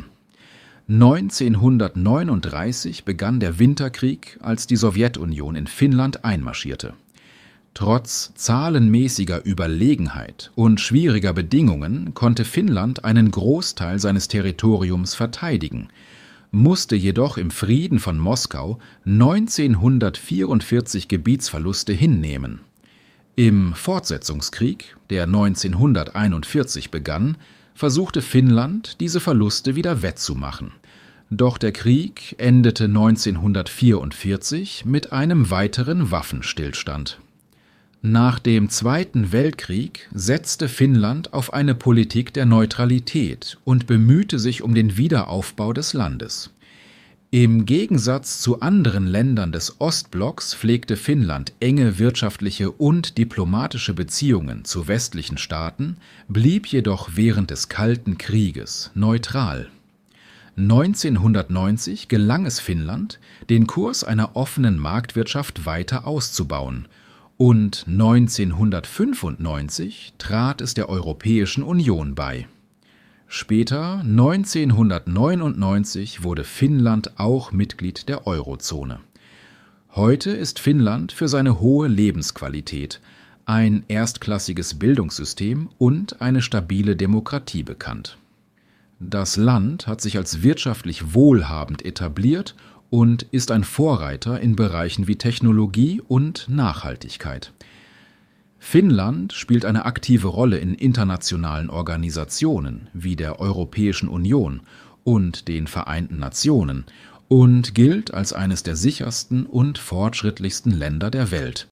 neunzehnhundertneununddreißig begann der Winterkrieg, als die Sowjetunion in Finnland einmarschierte. Trotz zahlenmäßiger Überlegenheit und schwieriger Bedingungen konnte Finnland einen Großteil seines Territoriums verteidigen, musste jedoch im Frieden von Moskau neunzehnhundertvierundvierzig Gebietsverluste hinnehmen. Im Fortsetzungskrieg, der neunzehnhunderteinundvierzig begann, versuchte Finnland, diese Verluste wieder wettzumachen. Doch der Krieg endete neunzehnhundertvierundvierzig mit einem weiteren Waffenstillstand. Nach dem Zweiten Weltkrieg setzte Finnland auf eine Politik der Neutralität und bemühte sich um den Wiederaufbau des Landes. Im Gegensatz zu anderen Ländern des Ostblocks pflegte Finnland enge wirtschaftliche und diplomatische Beziehungen zu westlichen Staaten, blieb jedoch während des Kalten Krieges neutral. neunzehnhundertneunzig gelang es Finnland, den Kurs einer offenen Marktwirtschaft weiter auszubauen, und neunzehnhundertfünfundneunzig trat es der Europäischen Union bei. Später, neunzehnhundertneunundneunzig, wurde Finnland auch Mitglied der Eurozone. Heute ist Finnland für seine hohe Lebensqualität, ein erstklassiges Bildungssystem und eine stabile Demokratie bekannt. Das Land hat sich als wirtschaftlich wohlhabend etabliert und ist ein Vorreiter in Bereichen wie Technologie und Nachhaltigkeit. Finnland spielt eine aktive Rolle in internationalen Organisationen wie der Europäischen Union und den Vereinten Nationen und gilt als eines der sichersten und fortschrittlichsten Länder der Welt.